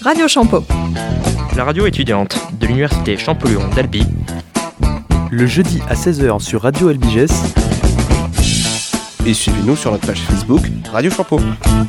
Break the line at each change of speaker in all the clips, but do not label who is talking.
Radio Champeau.
La radio étudiante de l'université Champollion d'Albi.
Le jeudi à 16h sur Radio Albiges.
Et suivez-nous sur notre page Facebook Radio Champeau.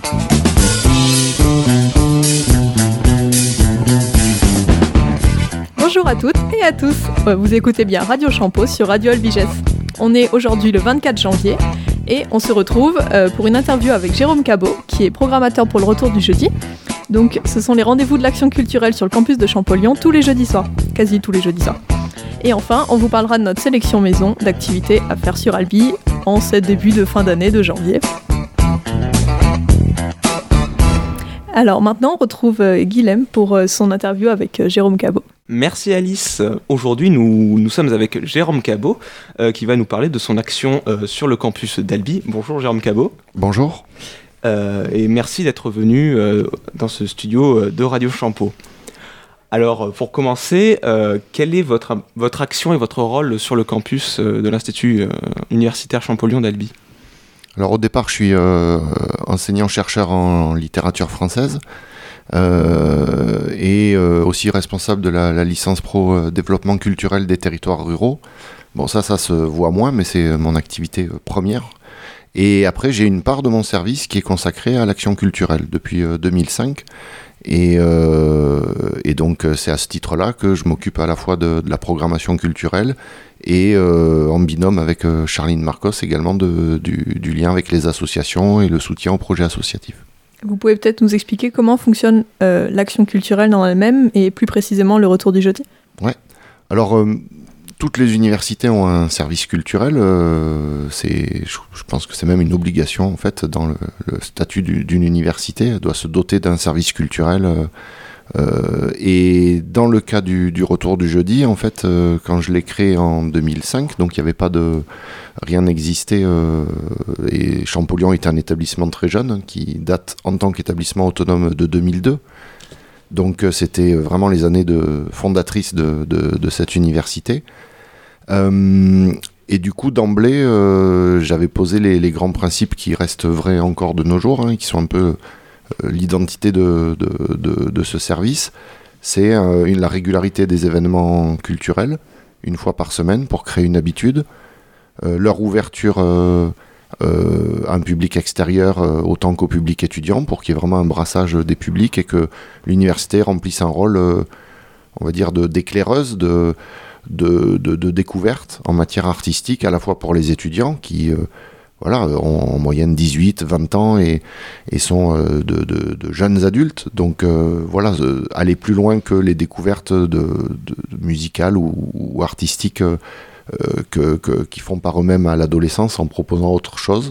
Bonjour à toutes et à tous. Vous écoutez bien Radio Champeau sur Radio Albiges. On est aujourd'hui le 24 janvier et on se retrouve pour une interview avec Jérôme Cabot, qui est programmateur pour le retour du jeudi. Donc ce sont les rendez-vous de l'action culturelle sur le campus de Champollion tous les jeudis soirs, quasi tous les jeudis soirs. Et enfin, on vous parlera de notre sélection maison d'activités à faire sur Albi en ce début de fin d'année de janvier. Alors maintenant, on retrouve Guilhem pour son interview avec Jérôme Cabot.
Merci Alice. Aujourd'hui, nous sommes avec Jérôme Cabot qui va nous parler de son action sur le campus d'Albi. Bonjour Jérôme Cabot.
Bonjour.
Et merci d'être venu dans ce studio de Radio Champeau. Alors, pour commencer, quelle est votre action et votre rôle sur le campus de l'Institut universitaire Champollion d'Albi ?
Alors au départ, je suis enseignant-chercheur en littérature française et aussi responsable de la licence pro développement culturel des territoires ruraux. Bon, ça se voit moins, mais c'est mon activité première. Et après, j'ai une part de mon service qui est consacrée à l'action culturelle depuis 2005. Et donc, c'est à ce titre-là que je m'occupe à la fois de la programmation culturelle et en binôme avec Charline Marcos également du lien avec les associations et le soutien aux projets associatifs.
Vous pouvez peut-être nous expliquer comment fonctionne l'action culturelle dans elle-même et plus précisément le retour du jeudi ?
Ouais. Alors, toutes les universités ont un service culturel. Je pense que c'est même une obligation en fait dans le statut d'une université. Elle doit se doter d'un service culturel. Et dans le cas du retour du jeudi, en fait, quand je l'ai créé en 2005, donc il n'y avait rien n'existait. Et Champollion est un établissement très jeune qui date en tant qu'établissement autonome de 2002. Donc c'était vraiment les années fondatrices de cette université. Et du coup, d'emblée, j'avais posé les grands principes qui restent vrais encore de nos jours, qui sont un peu l'identité de ce service. C'est la régularité des événements culturels, une fois par semaine, pour créer une habitude. Leur ouverture à un public extérieur autant qu'au public étudiant, pour qu'il y ait vraiment un brassage des publics et que l'université remplisse un rôle, on va dire, d'éclaireuse, de découverte en matière artistique, à la fois pour les étudiants qui ont en moyenne 18, 20 ans et sont de jeunes adultes. Donc aller plus loin que les découvertes musicales ou artistiques qu'ils font par eux-mêmes à l'adolescence en proposant autre chose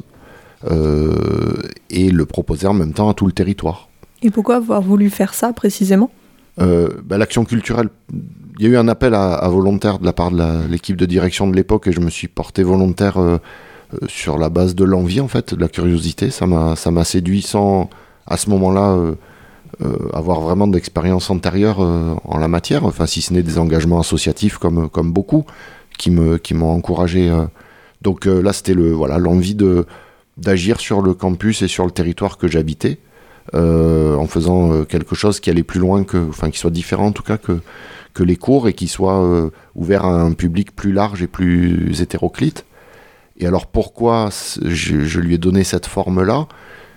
et le proposer en même temps à tout le territoire.
Et pourquoi avoir voulu faire ça précisément ?
L'action culturelle, il y a eu un appel à volontaires de la part de l'équipe de direction de l'époque et je me suis porté volontaire sur la base de l'envie, en fait, de la curiosité. Ça m'a séduit sans, à ce moment-là, avoir vraiment d'expérience antérieure en la matière, enfin, si ce n'est des engagements associatifs comme beaucoup qui m'ont encouragé. Donc là, c'était l'envie d'agir sur le campus et sur le territoire que j'habitais. En faisant quelque chose qui allait plus loin qui soit différent en tout cas que les cours et qui soit ouvert à un public plus large et plus hétéroclite. Et alors pourquoi je lui ai donné cette forme-là ?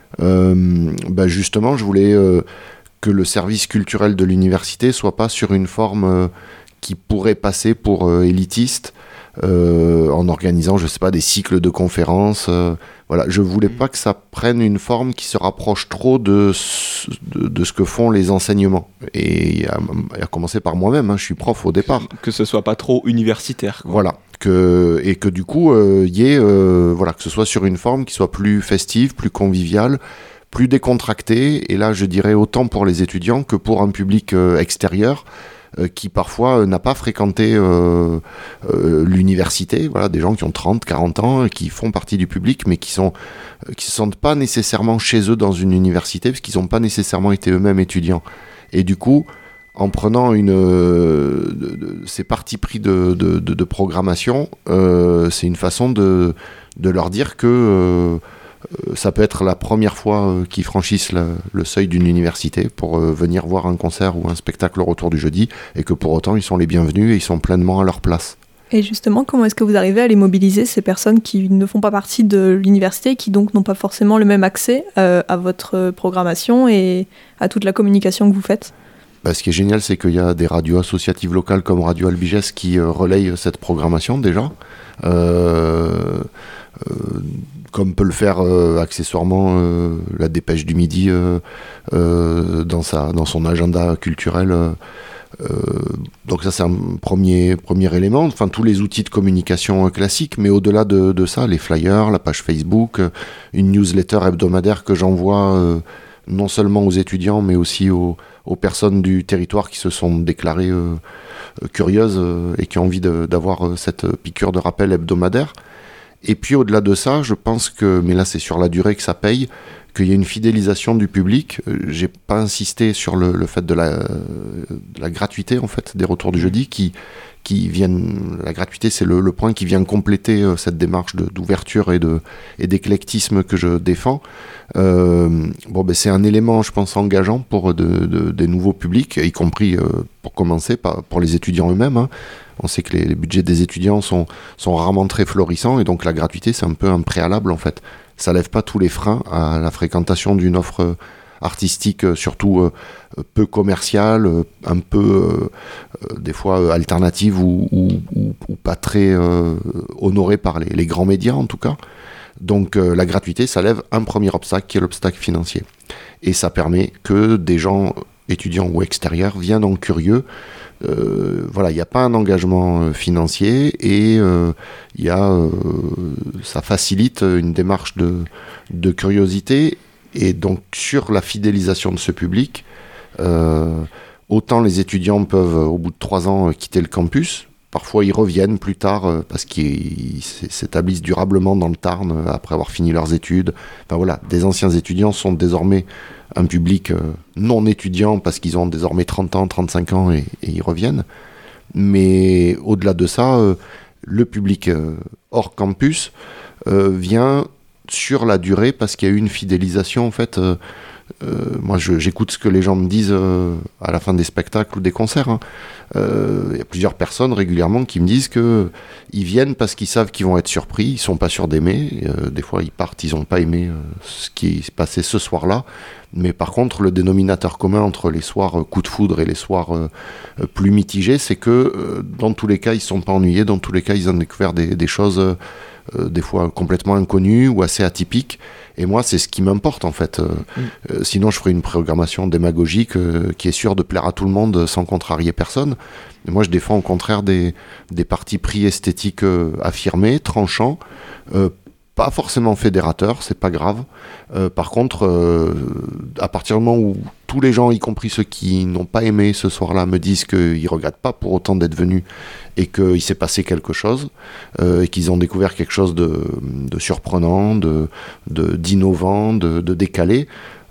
Justement, je voulais que le service culturel de l'université soit pas sur une forme qui pourrait passer pour élitiste, en organisant, je sais pas, des cycles de conférences. Je voulais pas que ça prenne une forme qui se rapproche trop de ce que font les enseignements. Et à commencer par moi-même, je suis prof au départ.
Que ce soit pas trop universitaire, quoi.
Voilà. Et que du coup, que ce soit sur une forme qui soit plus festive, plus conviviale, plus décontractée. Et là, je dirais autant pour les étudiants que pour un public extérieur, qui parfois n'a pas fréquenté l'université, des gens qui ont 30, 40 ans, qui font partie du public, mais qui se sentent pas nécessairement chez eux dans une université, parce qu'ils n'ont pas nécessairement été eux-mêmes étudiants. Et du coup, en prenant ces partis pris de programmation, c'est une façon de leur dire que ça peut être la première fois qu'ils franchissent le seuil d'une université pour venir voir un concert ou un spectacle au retour du jeudi, et que pour autant ils sont les bienvenus et ils sont pleinement à leur place.
Et justement, comment est-ce que vous arrivez à les mobiliser, ces personnes qui ne font pas partie de l'université, qui donc n'ont pas forcément le même accès à votre programmation et à toute la communication que vous faites ?
Ce qui est génial, c'est qu'il y a des radios associatives locales comme Radio Albiges qui relayent cette programmation déjà. Comme peut le faire accessoirement la Dépêche du Midi dans son agenda culturel. Donc ça, c'est un premier élément. Enfin, tous les outils de communication classiques, mais au-delà de ça, les flyers, la page Facebook, une newsletter hebdomadaire que j'envoie non seulement aux étudiants, mais aussi aux personnes du territoire qui se sont déclarées curieuses et qui ont envie d'avoir cette piqûre de rappel hebdomadaire. Et puis au-delà de ça, je pense que, mais là c'est sur la durée que ça paye, qu'il y a une fidélisation du public. J'ai pas insisté sur le fait de la gratuité en fait des retours du jeudi qui viennent. La gratuité, c'est le point qui vient compléter cette démarche d'ouverture et d'éclectisme que je défends. C'est un élément, je pense, engageant pour des nouveaux publics, y compris pour commencer pour les étudiants eux-mêmes. Hein. On sait que les budgets des étudiants sont rarement très florissants, et donc la gratuité, c'est un peu un préalable en fait. Ça lève pas tous les freins à la fréquentation d'une offre artistique, surtout peu commerciale, un peu des fois alternative ou pas très honorée par les grands médias en tout cas. Donc la gratuité, ça lève un premier obstacle qui est l'obstacle financier. Et ça permet que des gens, étudiants ou extérieurs, viennent en curieux. Il n'y a pas un engagement financier et ça facilite une démarche de curiosité. Et donc sur la fidélisation de ce public, autant les étudiants peuvent au bout de 3 ans quitter le campus, parfois ils reviennent plus tard parce qu'ils s'établissent durablement dans le Tarn après avoir fini leurs études. Enfin voilà, des anciens étudiants sont désormais un public non étudiant parce qu'ils ont désormais 30 ans, 35 ans et ils reviennent. Mais au-delà de ça, le public hors campus vient sur la durée parce qu'il y a eu une fidélisation en fait. Moi j'écoute ce que les gens me disent à la fin des spectacles ou des concerts. Hein. Y a plusieurs personnes régulièrement qui me disent qu'ils viennent parce qu'ils savent qu'ils vont être surpris, ils sont pas sûrs d'aimer. Des fois ils partent, ils n'ont pas aimé ce qui s'est passé ce soir-là. Mais par contre, le dénominateur commun entre les soirs coup de foudre et les soirs plus mitigés, c'est que dans tous les cas, ils ne sont pas ennuyés, dans tous les cas, ils ont découvert des choses des fois complètement inconnues ou assez atypiques. Et moi, c'est ce qui m'importe en fait. Sinon, je ferais une programmation démagogique qui est sûre de plaire à tout le monde sans contrarier personne. Et moi, je défends au contraire des partis pris esthétiques affirmés, tranchants, pas forcément fédérateur, c'est pas grave. Par contre, à partir du moment où tous les gens, y compris ceux qui n'ont pas aimé ce soir-là, me disent qu'ils regrettent pas pour autant d'être venus et qu'il s'est passé quelque chose, et qu'ils ont découvert quelque chose de surprenant, d'innovant, de décalé,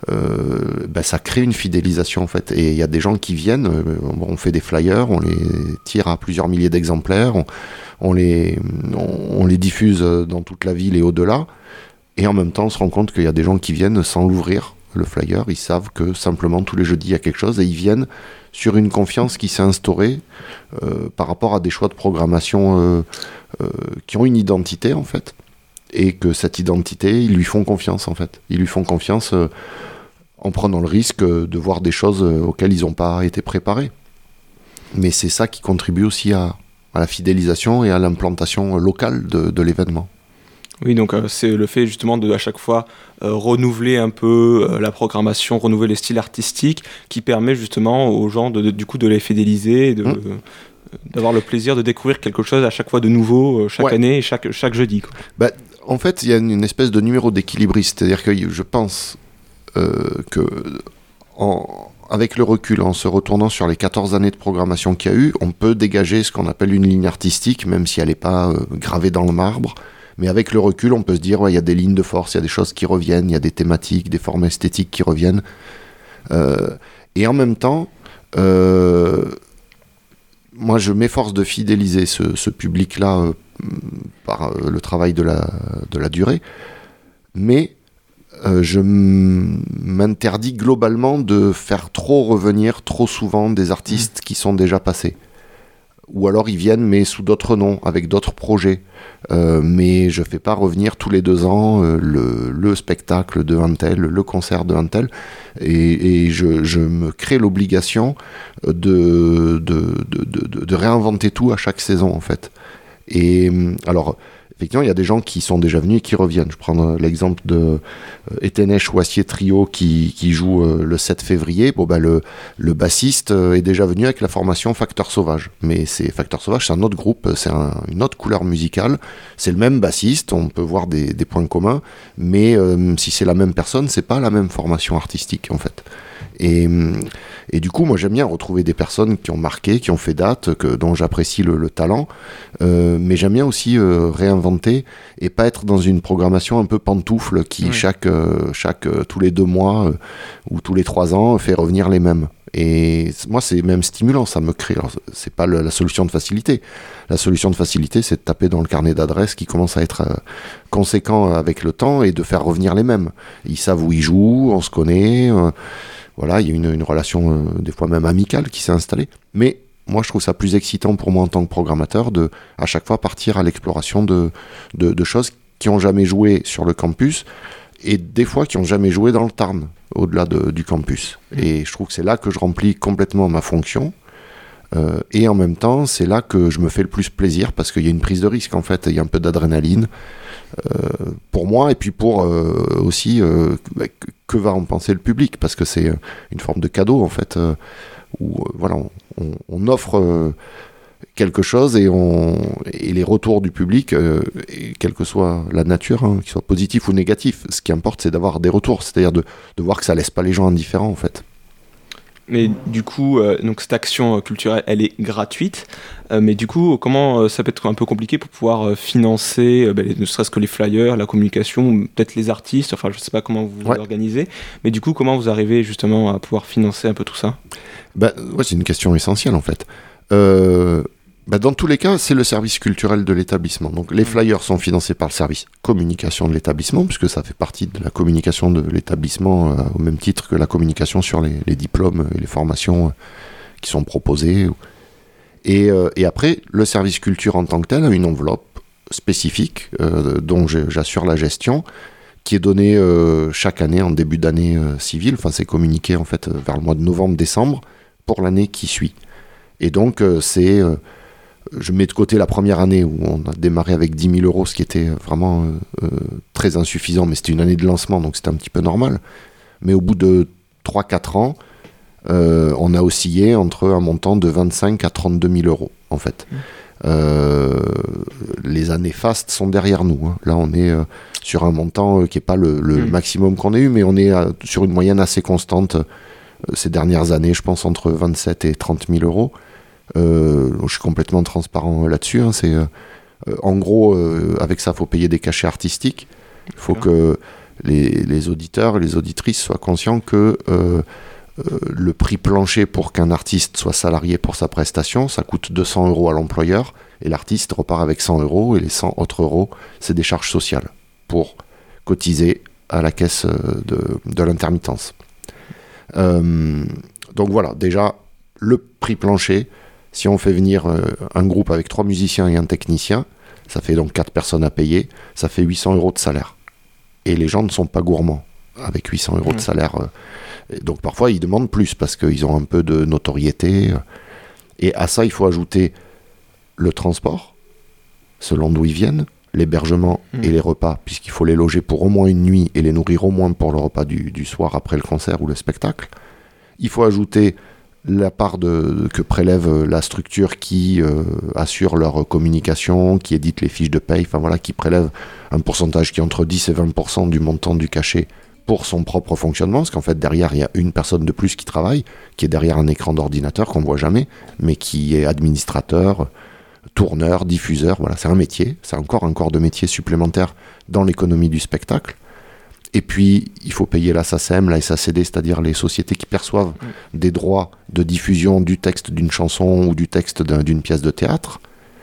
ça crée une fidélisation en fait. Et il y a des gens qui viennent, on fait des flyers, on les tire à plusieurs milliers d'exemplaires, on les diffuse dans toute la ville et au-delà, et en même temps on se rend compte qu'il y a des gens qui viennent sans l'ouvrir, le flyer, ils savent que simplement tous les jeudis il y a quelque chose, et ils viennent sur une confiance qui s'est instaurée par rapport à des choix de programmation qui ont une identité en fait, et que cette identité, ils lui font confiance en fait. Ils lui font confiance en prenant le risque de voir des choses auxquelles ils n'ont pas été préparés. Mais c'est ça qui contribue aussi à la fidélisation et à l'implantation locale de l'événement.
Oui, donc c'est le fait justement de à chaque fois renouveler un peu la programmation, renouveler les styles artistiques qui permet justement aux gens du coup de les fidéliser, d'avoir le plaisir de découvrir quelque chose à chaque fois de nouveau, chaque année et chaque jeudi, quoi.
En fait, il y a une espèce de numéro d'équilibriste, c'est-à-dire que je pense que avec le recul, en se retournant sur les 14 années de programmation qu'il y a eu, on peut dégager ce qu'on appelle une ligne artistique, même si elle n'est pas gravée dans le marbre. Mais avec le recul, on peut se dire, il y a des lignes de force, il y a des choses qui reviennent, il y a des thématiques, des formes esthétiques qui reviennent. Et en même temps, moi, je m'efforce de fidéliser ce public-là par le travail de la durée. Mais je m'interdis globalement de faire trop revenir trop souvent des artistes qui sont déjà passés. Ou alors ils viennent mais sous d'autres noms, avec d'autres projets. Mais je fais pas revenir tous les 2 ans le spectacle de un tel, le concert de un tel. Et je me crée l'obligation de réinventer tout à chaque saison en fait. Et alors... Effectivement, il y a des gens qui sont déjà venus et qui reviennent. Je prends l'exemple de Etenesh Wassier Trio qui joue le 7 février. Bon, le bassiste est déjà venu avec la formation Facteur Sauvage. Mais Facteur Sauvage, c'est un autre groupe, c'est une autre couleur musicale. C'est le même bassiste, on peut voir des points communs. Mais si c'est la même personne, c'est pas la même formation artistique en fait. Et du coup, moi j'aime bien retrouver des personnes qui ont marqué, qui ont fait date, dont j'apprécie le talent, mais j'aime bien aussi réinventer et pas être dans une programmation un peu pantoufle qui chaque tous les 2 mois ou tous les 3 ans fait revenir les mêmes. Et moi c'est même stimulant, ça me crée. Alors, c'est pas la solution de facilité. La solution de facilité, c'est de taper dans le carnet d'adresses qui commence à être conséquent avec le temps et de faire revenir les mêmes. Ils savent où ils jouent, on se connaît. Voilà, il y a une relation des fois même amicale qui s'est installée. Mais moi, je trouve ça plus excitant pour moi en tant que programmateur de, à chaque fois, partir à l'exploration de choses qui n'ont jamais joué sur le campus et des fois qui n'ont jamais joué dans le Tarn, au-delà du campus. Et je trouve que c'est là que je remplis complètement ma fonction. Et en même temps, c'est là que je me fais le plus plaisir parce qu'il y a une prise de risque, en fait. Il y a un peu d'adrénaline pour moi et puis pour aussi... que va en penser le public, parce que c'est une forme de cadeau en fait, où voilà, on offre quelque chose et les retours du public, et quelle que soit la nature, qu'ils soient positifs ou négatifs, ce qui importe c'est d'avoir des retours, c'est-à-dire de voir que ça laisse pas les gens indifférents en fait.
Mais du coup, donc cette action culturelle, elle est gratuite. Mais du coup, comment ça peut être un peu compliqué pour pouvoir financer, ne serait-ce que les flyers, la communication, peut-être les artistes. Enfin, je ne sais pas comment vous vous organisez. Mais du coup, comment vous arrivez justement à pouvoir financer un peu tout ça ?
C'est une question essentielle en fait. Dans tous les cas, c'est le service culturel de l'établissement. Donc les flyers sont financés par le service communication de l'établissement, puisque ça fait partie de la communication de l'établissement, au même titre que la communication sur les diplômes et les formations qui sont proposées. Et après, le service culture en tant que tel a une enveloppe spécifique dont j'assure la gestion, qui est donnée chaque année en début d'année civile. Enfin, c'est communiqué en fait vers le mois de novembre-décembre pour l'année qui suit. Et donc, je mets de côté la première année où on a démarré avec 10 000 euros, ce qui était vraiment très insuffisant, mais c'était une année de lancement, donc c'était un petit peu normal. Mais au bout de 3-4 ans, on a oscillé entre un montant de 25 à 32 000 euros, en fait. Les années fastes sont derrière nous. Hein. Là, on est sur un montant qui n'est pas le maximum qu'on ait eu, mais on est sur une moyenne assez constante ces dernières années, je pense entre 27 et 30 000 euros. Je suis complètement transparent là-dessus. Hein. En gros, avec ça, il faut payer des cachets artistiques. Il faut que les auditeurs et les auditrices soient conscients que le prix plancher pour qu'un artiste soit salarié pour sa prestation, ça coûte 200 euros à l'employeur, et l'artiste repart avec 100 euros, et les 100 autres euros, c'est des charges sociales pour cotiser à la caisse de l'intermittence. Donc voilà, déjà, le prix plancher, si on fait venir un groupe avec 3 musiciens et un technicien, ça fait donc 4 personnes à payer, ça fait 800 euros de salaire. Et les gens ne sont pas gourmands avec 800 euros de salaire. Donc parfois, ils demandent plus parce qu'ils ont un peu de notoriété. Et à ça, il faut ajouter le transport, selon d'où ils viennent, l'hébergement et les repas, puisqu'il faut les loger pour au moins une nuit et les nourrir au moins pour le repas du soir après le concert ou le spectacle. Il faut ajouter la part que prélève la structure qui assure leur communication, qui édite les fiches de paye, enfin voilà, qui prélève un pourcentage qui est entre 10 et 20% du montant du cachet pour son propre fonctionnement, parce qu'en fait derrière il y a une personne de plus qui travaille, qui est derrière un écran d'ordinateur qu'on ne voit jamais, mais qui est administrateur, tourneur, diffuseur, voilà, c'est un métier, c'est encore un corps de métier supplémentaire dans l'économie du spectacle. Et puis, il faut payer la SACEM, la SACD, c'est-à-dire les sociétés qui perçoivent des droits de diffusion du texte d'une chanson ou du texte d'une pièce de théâtre.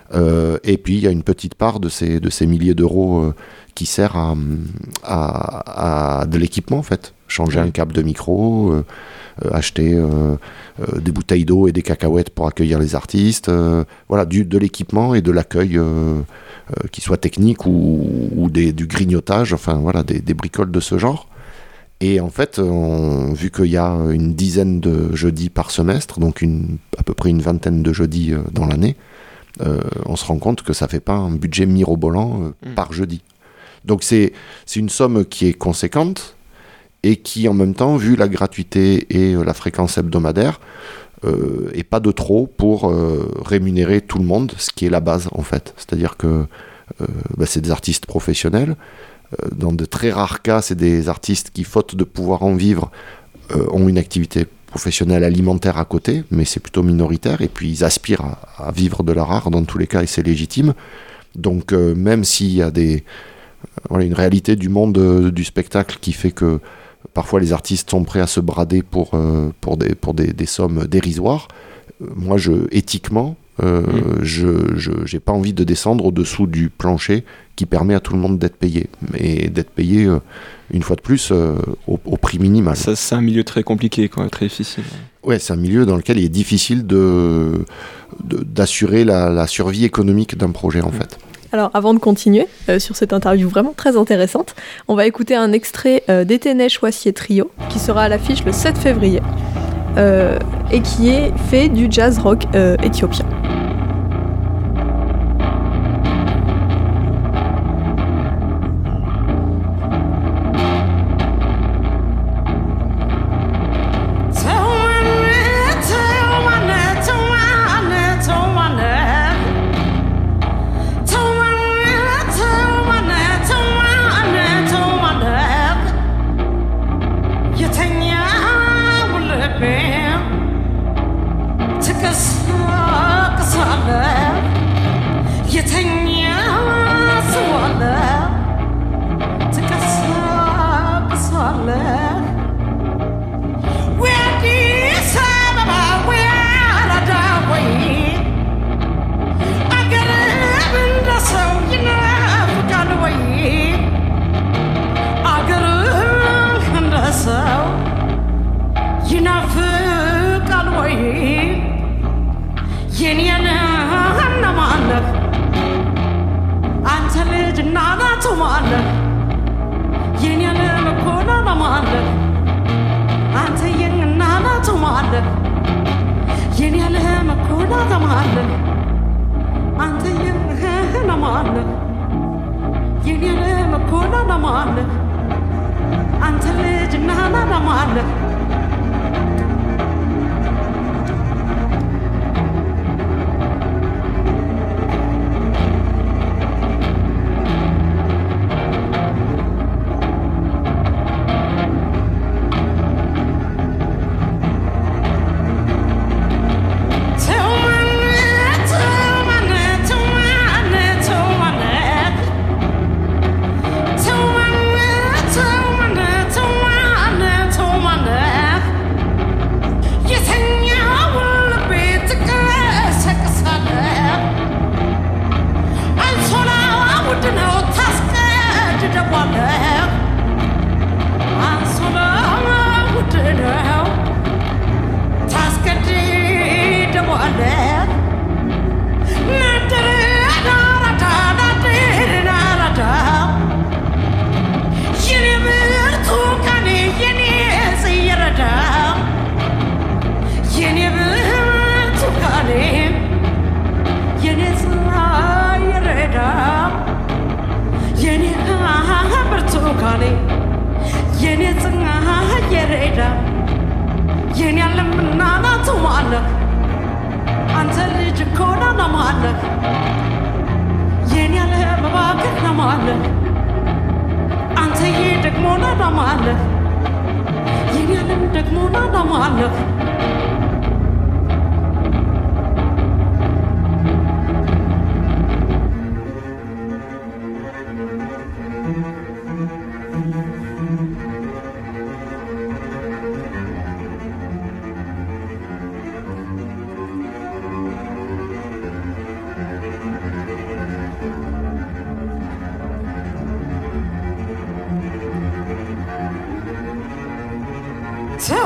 Et puis il y a une petite part de ces milliers d'euros qui sert à de l'équipement en fait. Changer un câble de micro, acheter des bouteilles d'eau et des cacahuètes pour accueillir les artistes. Voilà, de l'équipement et de l'accueil qui soit technique ou du grignotage, enfin voilà, des bricoles de ce genre. Et en fait, vu qu'il y a une dizaine de jeudis par semestre, donc à peu près une vingtaine de jeudis dans l'année, on se rend compte que ça fait pas un budget mirobolant par jeudi. Donc c'est une somme qui est conséquente et qui en même temps, vu la gratuité et la fréquence hebdomadaire, est pas de trop pour rémunérer tout le monde, ce qui est la base en fait. C'est-à-dire que c'est des artistes professionnels. Dans de très rares cas, c'est des artistes qui, faute de pouvoir en vivre, ont une activité professionnelle alimentaire à côté, mais c'est plutôt minoritaire, et puis ils aspirent à vivre de leur art dans tous les cas, et c'est légitime. Donc même s'il y a une réalité du monde du spectacle qui fait que parfois les artistes sont prêts à se brader pour des sommes dérisoires, moi éthiquement, j'ai pas envie de descendre au-dessous du plancher qui permet à tout le monde d'être payé, mais d'être payé une fois de plus au prix minimal.
Ça, c'est un milieu très compliqué, quoi, très difficile.
Ouais, c'est un milieu dans lequel il est difficile d'assurer la survie économique d'un projet en fait.
Alors, avant de continuer sur cette interview vraiment très intéressante, on va écouter un extrait d'Etene Choissier Trio qui sera à l'affiche le 7 février et qui est fait du jazz rock éthiopien.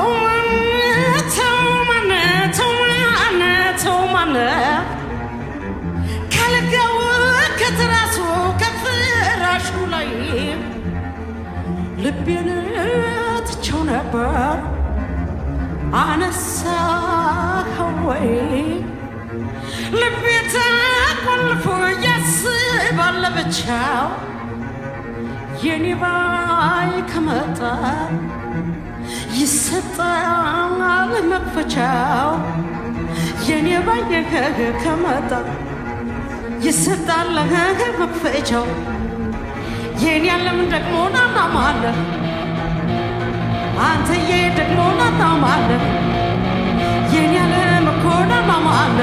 ልቤን ትቼው ነበር አነሳኸው ወይ ልቤ ተቆልፎ ያስባል ለብቻው የኔ ባይ ከመጣ ይሰጣል መክፈቻው የኔ ባይ ከመጣ ይሰጣል መክፈቻው የኔ ዓለም ደግሞ ናናማለ አንተዬ ደግሞ ናናማለ የኔ ዓለም እኮ ናናማለ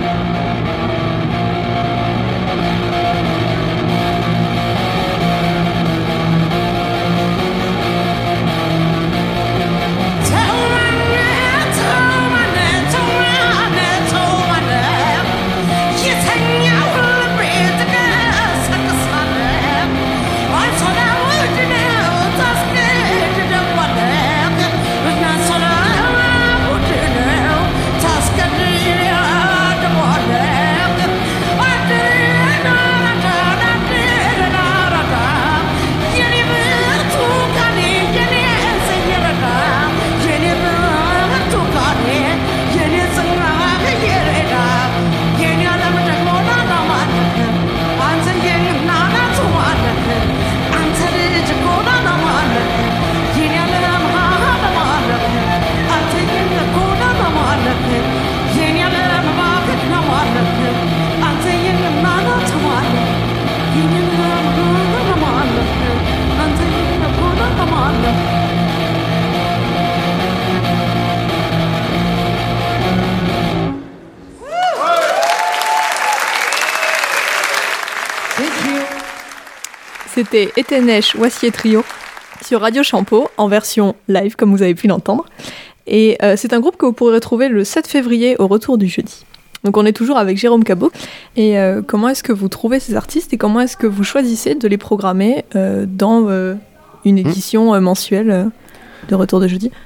C'était Etenesh Wassier Trio sur Radio Champeau en version live comme vous avez pu l'entendre. Et c'est un groupe que vous pourrez retrouver le 7 février au retour du jeudi. Donc on est toujours avec Jérôme Cabot. Et comment est-ce que vous trouvez ces artistes et comment est-ce que vous choisissez de les programmer dans une édition mensuelle de retour de jeudi?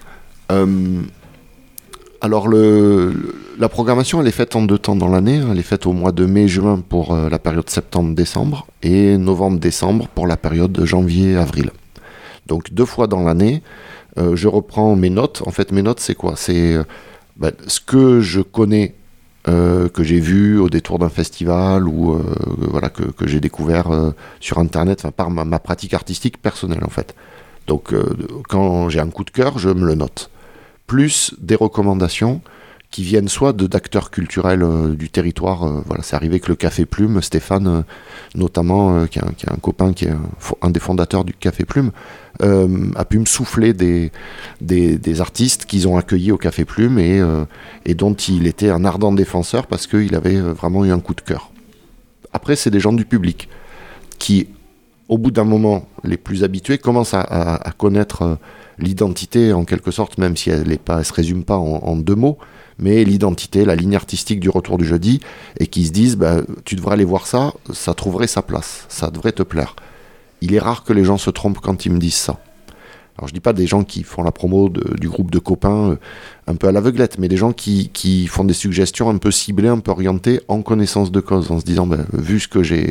Alors la programmation elle est faite en 2 temps dans l'année, elle est faite au mois de mai-juin pour la période septembre-décembre et novembre-décembre pour la période de janvier-avril. Donc 2 fois dans l'année, je reprends mes notes. En fait mes notes c'est quoi? C'est ce que je connais, que j'ai vu au détour d'un festival ou voilà, que j'ai découvert sur internet, par ma pratique artistique personnelle en fait. Donc quand j'ai un coup de cœur, je me le note. Plus des recommandations qui viennent soit d'acteurs culturels du territoire. Voilà, c'est arrivé que le Café Plume, Stéphane notamment, qui est un copain, qui est un des fondateurs du Café Plume, a pu me souffler des artistes qu'ils ont accueillis au Café Plume et dont il était un ardent défenseur parce qu'il avait vraiment eu un coup de cœur. Après, c'est des gens du public qui, au bout d'un moment, les plus habitués, commencent à connaître l'identité en quelque sorte, même si elle ne se résume pas en 2 mots, mais l'identité, la ligne artistique du retour du jeudi, et qui se disent tu devrais aller voir ça, ça trouverait sa place, ça devrait te plaire. Il est rare que les gens se trompent quand ils me disent ça. Alors je dis pas des gens qui font la promo du groupe de copains un peu à l'aveuglette, mais des gens qui font des suggestions un peu ciblées, un peu orientées en connaissance de cause, en se disant vu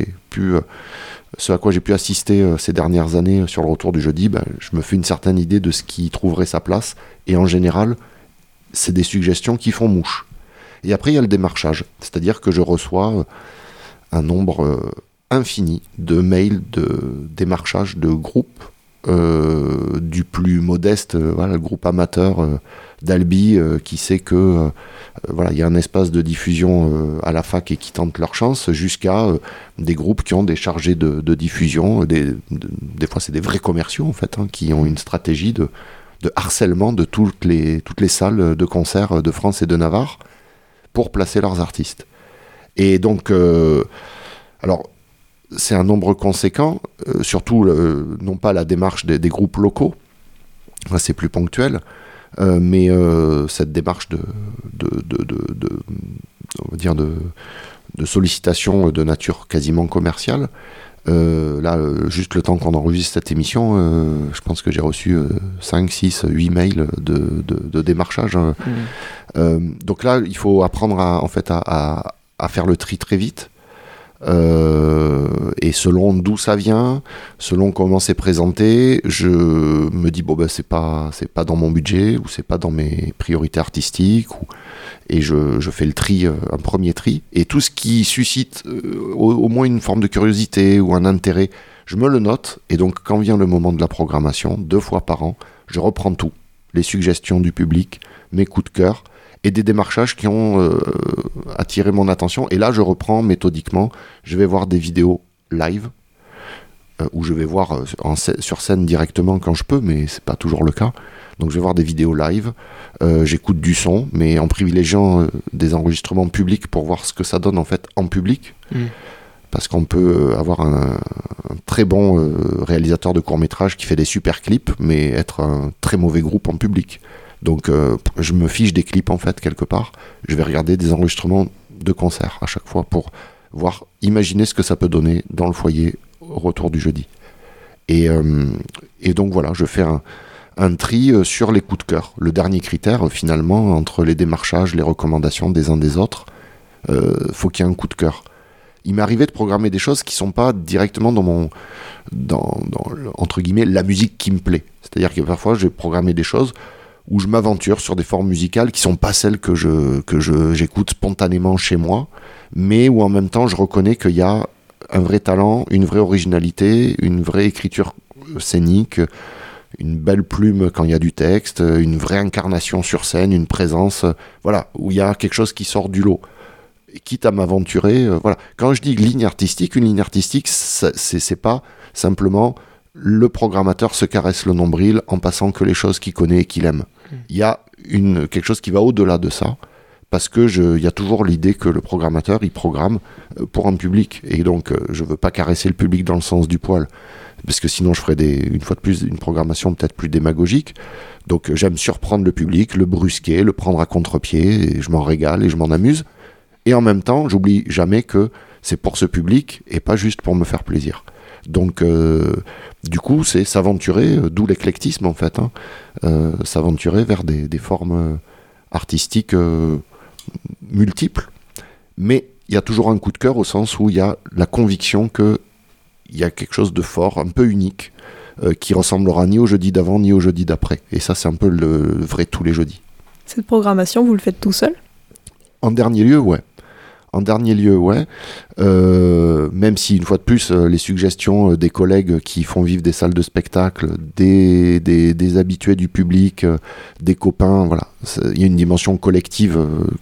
ce à quoi j'ai pu assister ces dernières années sur le retour du jeudi, je me fais une certaine idée de ce qui trouverait sa place, et en général c'est des suggestions qui font mouche. Et après il y a le démarchage, c'est-à-dire que je reçois un nombre infini de mails de démarchage de groupes, du plus modeste, le groupe amateur d'Albi qui sait que il y a un espace de diffusion à la fac et qui tentent leur chance, jusqu'à des groupes qui ont des chargés de diffusion, des fois c'est des vrais commerciaux en fait, qui ont une stratégie de harcèlement de toutes les salles de concert de France et de Navarre pour placer leurs artistes. Et donc alors c'est un nombre conséquent, surtout non pas la démarche des groupes locaux, c'est plus ponctuel, mais cette démarche de sollicitation de nature quasiment commerciale, Juste le temps qu'on enregistre cette émission, je pense que j'ai reçu 5, 6, 8 mails de démarchage. Donc là, il faut apprendre à faire le tri très vite. Et selon d'où ça vient, selon comment c'est présenté, je me dis c'est pas dans mon budget ou c'est pas dans mes priorités artistiques et je fais le tri, un premier tri, et tout ce qui suscite au moins une forme de curiosité ou un intérêt, je me le note, et donc quand vient le moment de la programmation, 2 fois par an, je reprends tout, les suggestions du public, mes coups de cœur et des démarchages qui ont attiré mon attention. Et là, je reprends méthodiquement. Je vais voir des vidéos live, où je vais voir sur scène directement quand je peux, mais c'est pas toujours le cas. Donc je vais voir des vidéos live, j'écoute du son, mais en privilégiant des enregistrements publics pour voir ce que ça donne en fait en public. Parce qu'on peut avoir un très bon réalisateur de court-métrage qui fait des super clips, mais être un très mauvais groupe en public. Donc je me fiche des clips en fait quelque part. Je vais regarder des enregistrements de concerts à chaque fois pour imaginer ce que ça peut donner dans le foyer au retour du jeudi. Et donc voilà, je fais un tri sur les coups de cœur. Le dernier critère finalement, entre les démarchages, les recommandations des uns des autres, faut qu'il y ait un coup de cœur. Il m'est arrivé de programmer des choses qui sont pas directement dans entre guillemets la musique qui me plaît. C'est-à-dire que parfois j'ai programmé des choses où je m'aventure sur des formes musicales qui sont pas celles que j'écoute spontanément chez moi, mais où en même temps je reconnais qu'il y a un vrai talent, une vraie originalité, une vraie écriture scénique, une belle plume quand il y a du texte, une vraie incarnation sur scène, une présence, où il y a quelque chose qui sort du lot. Et quitte à m'aventurer, Quand je dis une ligne artistique, c'est pas simplement le programmateur se caresse le nombril en passant que les choses qu'il connaît et qu'il aime. Il y a quelque chose qui va au-delà de ça, parce que il y a toujours l'idée que le programmateur, il programme pour un public, et donc je veux pas caresser le public dans le sens du poil, parce que sinon je ferais une fois de plus une programmation peut-être plus démagogique. Donc j'aime surprendre le public, le brusquer, le prendre à contre-pied, et je m'en régale et je m'en amuse. Et en même temps, j'oublie jamais que c'est pour ce public et pas juste pour me faire plaisir. Donc, du coup, c'est s'aventurer, d'où l'éclectisme en fait, s'aventurer vers des formes artistiques multiples. Mais il y a toujours un coup de cœur au sens où il y a la conviction qu'il y a quelque chose de fort, un peu unique, qui ressemblera ni au jeudi d'avant ni au jeudi d'après. Et ça, c'est un peu le vrai tous les jeudis.
Cette programmation, vous le faites tout seul ?
En dernier lieu, ouais. Même si, une fois de plus, les suggestions des collègues qui font vivre des salles de spectacle, des habitués du public, des copains, il y a une dimension collective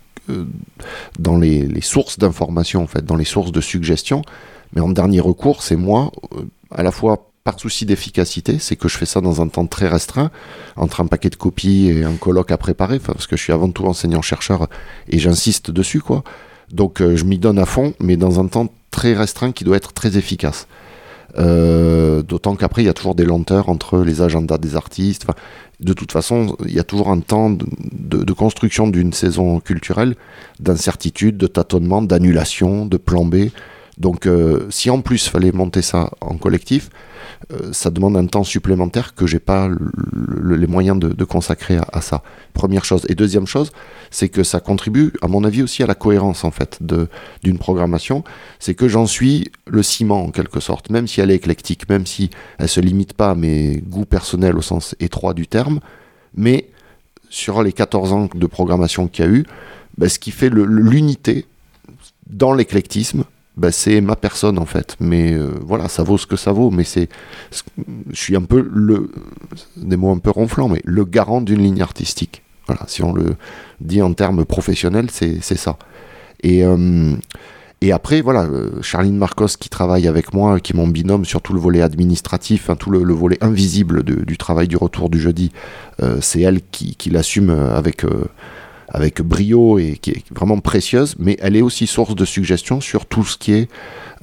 dans les sources d'information, en fait, dans les sources de suggestions. Mais en dernier recours, c'est moi, à la fois par souci d'efficacité, c'est que je fais ça dans un temps très restreint, entre un paquet de copies et un colloque à préparer, parce que je suis avant tout enseignant-chercheur et j'insiste dessus, quoi. Donc je m'y donne à fond, mais dans un temps très restreint qui doit être très efficace. D'autant qu'après, il y a toujours des lenteurs entre les agendas des artistes. Enfin, de toute façon, il y a toujours un temps de construction d'une saison culturelle, d'incertitude, de tâtonnement, d'annulation, de plan B. Donc si en plus il fallait monter ça en collectif, ça demande un temps supplémentaire que j'ai pas les moyens de consacrer à ça. Première chose. Et deuxième chose, c'est que ça contribue, à mon avis, aussi à la cohérence en fait d'une programmation. C'est que j'en suis le ciment en quelque sorte, même si elle est éclectique, même si elle se limite pas à mes goûts personnels au sens étroit du terme, mais sur les 14 ans de programmation qu'il y a eu, ce qui fait l'unité dans l'éclectisme, c'est ma personne en fait, mais ça vaut ce que ça vaut, mais je suis un peu des mots un peu ronflants, mais le garant d'une ligne artistique. Voilà, si on le dit en termes professionnels, c'est ça. Et après, Charline Marcos qui travaille avec moi, qui est mon binôme sur tout le volet administratif, tout le volet invisible du travail du retour du jeudi, c'est elle qui l'assume avec brio et qui est vraiment précieuse, mais elle est aussi source de suggestions sur tout ce qui est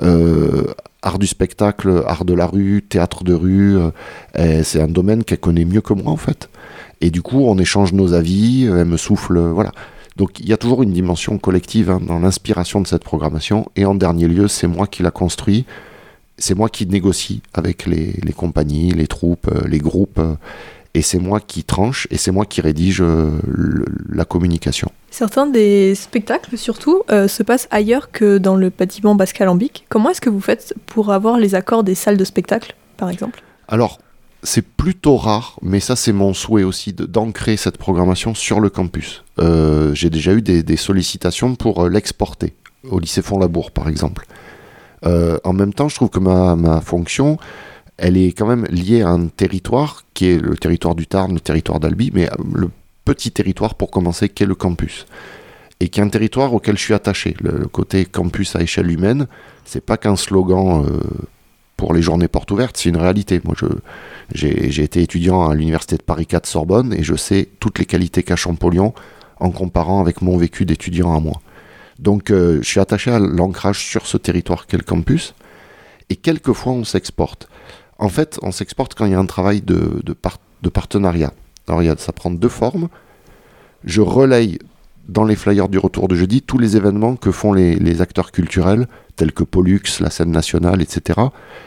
art du spectacle, art de la rue, théâtre de rue. C'est un domaine qu'elle connaît mieux que moi en fait. Et du coup, on échange nos avis, elle me souffle, voilà. Donc il y a toujours une dimension collective dans l'inspiration de cette programmation. Et en dernier lieu, c'est moi qui la construis. c'est moi qui négocie avec les compagnies, les troupes, les groupes, et c'est moi qui tranche, et c'est moi qui rédige la communication.
Certains des spectacles, surtout, se passent ailleurs que dans le bâtiment Basque-Alambic. Comment est-ce que vous faites pour avoir les accords des salles de spectacle, par exemple ?
Alors, c'est plutôt rare, mais ça c'est mon souhait aussi d'ancrer cette programmation sur le campus. J'ai déjà eu des sollicitations pour l'exporter, au lycée Font-Labour par exemple. En même temps, je trouve que ma fonction, elle est quand même liée à un territoire qui est le territoire du Tarn, le territoire d'Albi, mais le petit territoire pour commencer qu'est le campus. Et qui est un territoire auquel je suis attaché. Le côté campus à échelle humaine, c'est pas qu'un slogan pour les journées portes ouvertes, c'est une réalité. Moi, j'ai été étudiant à l'université de Paris 4 Sorbonne et je sais toutes les qualités qu'a Champollion en comparant avec mon vécu d'étudiant à moi. Donc, je suis attaché à l'ancrage sur ce territoire qu'est le campus. Et quelquefois, on s'exporte. En fait, on s'exporte quand il y a un travail de partenariat. Alors, ça prend deux formes. Je relaye dans les flyers du retour de jeudi tous les événements que font les acteurs culturels, tels que Pollux, la scène nationale, etc.,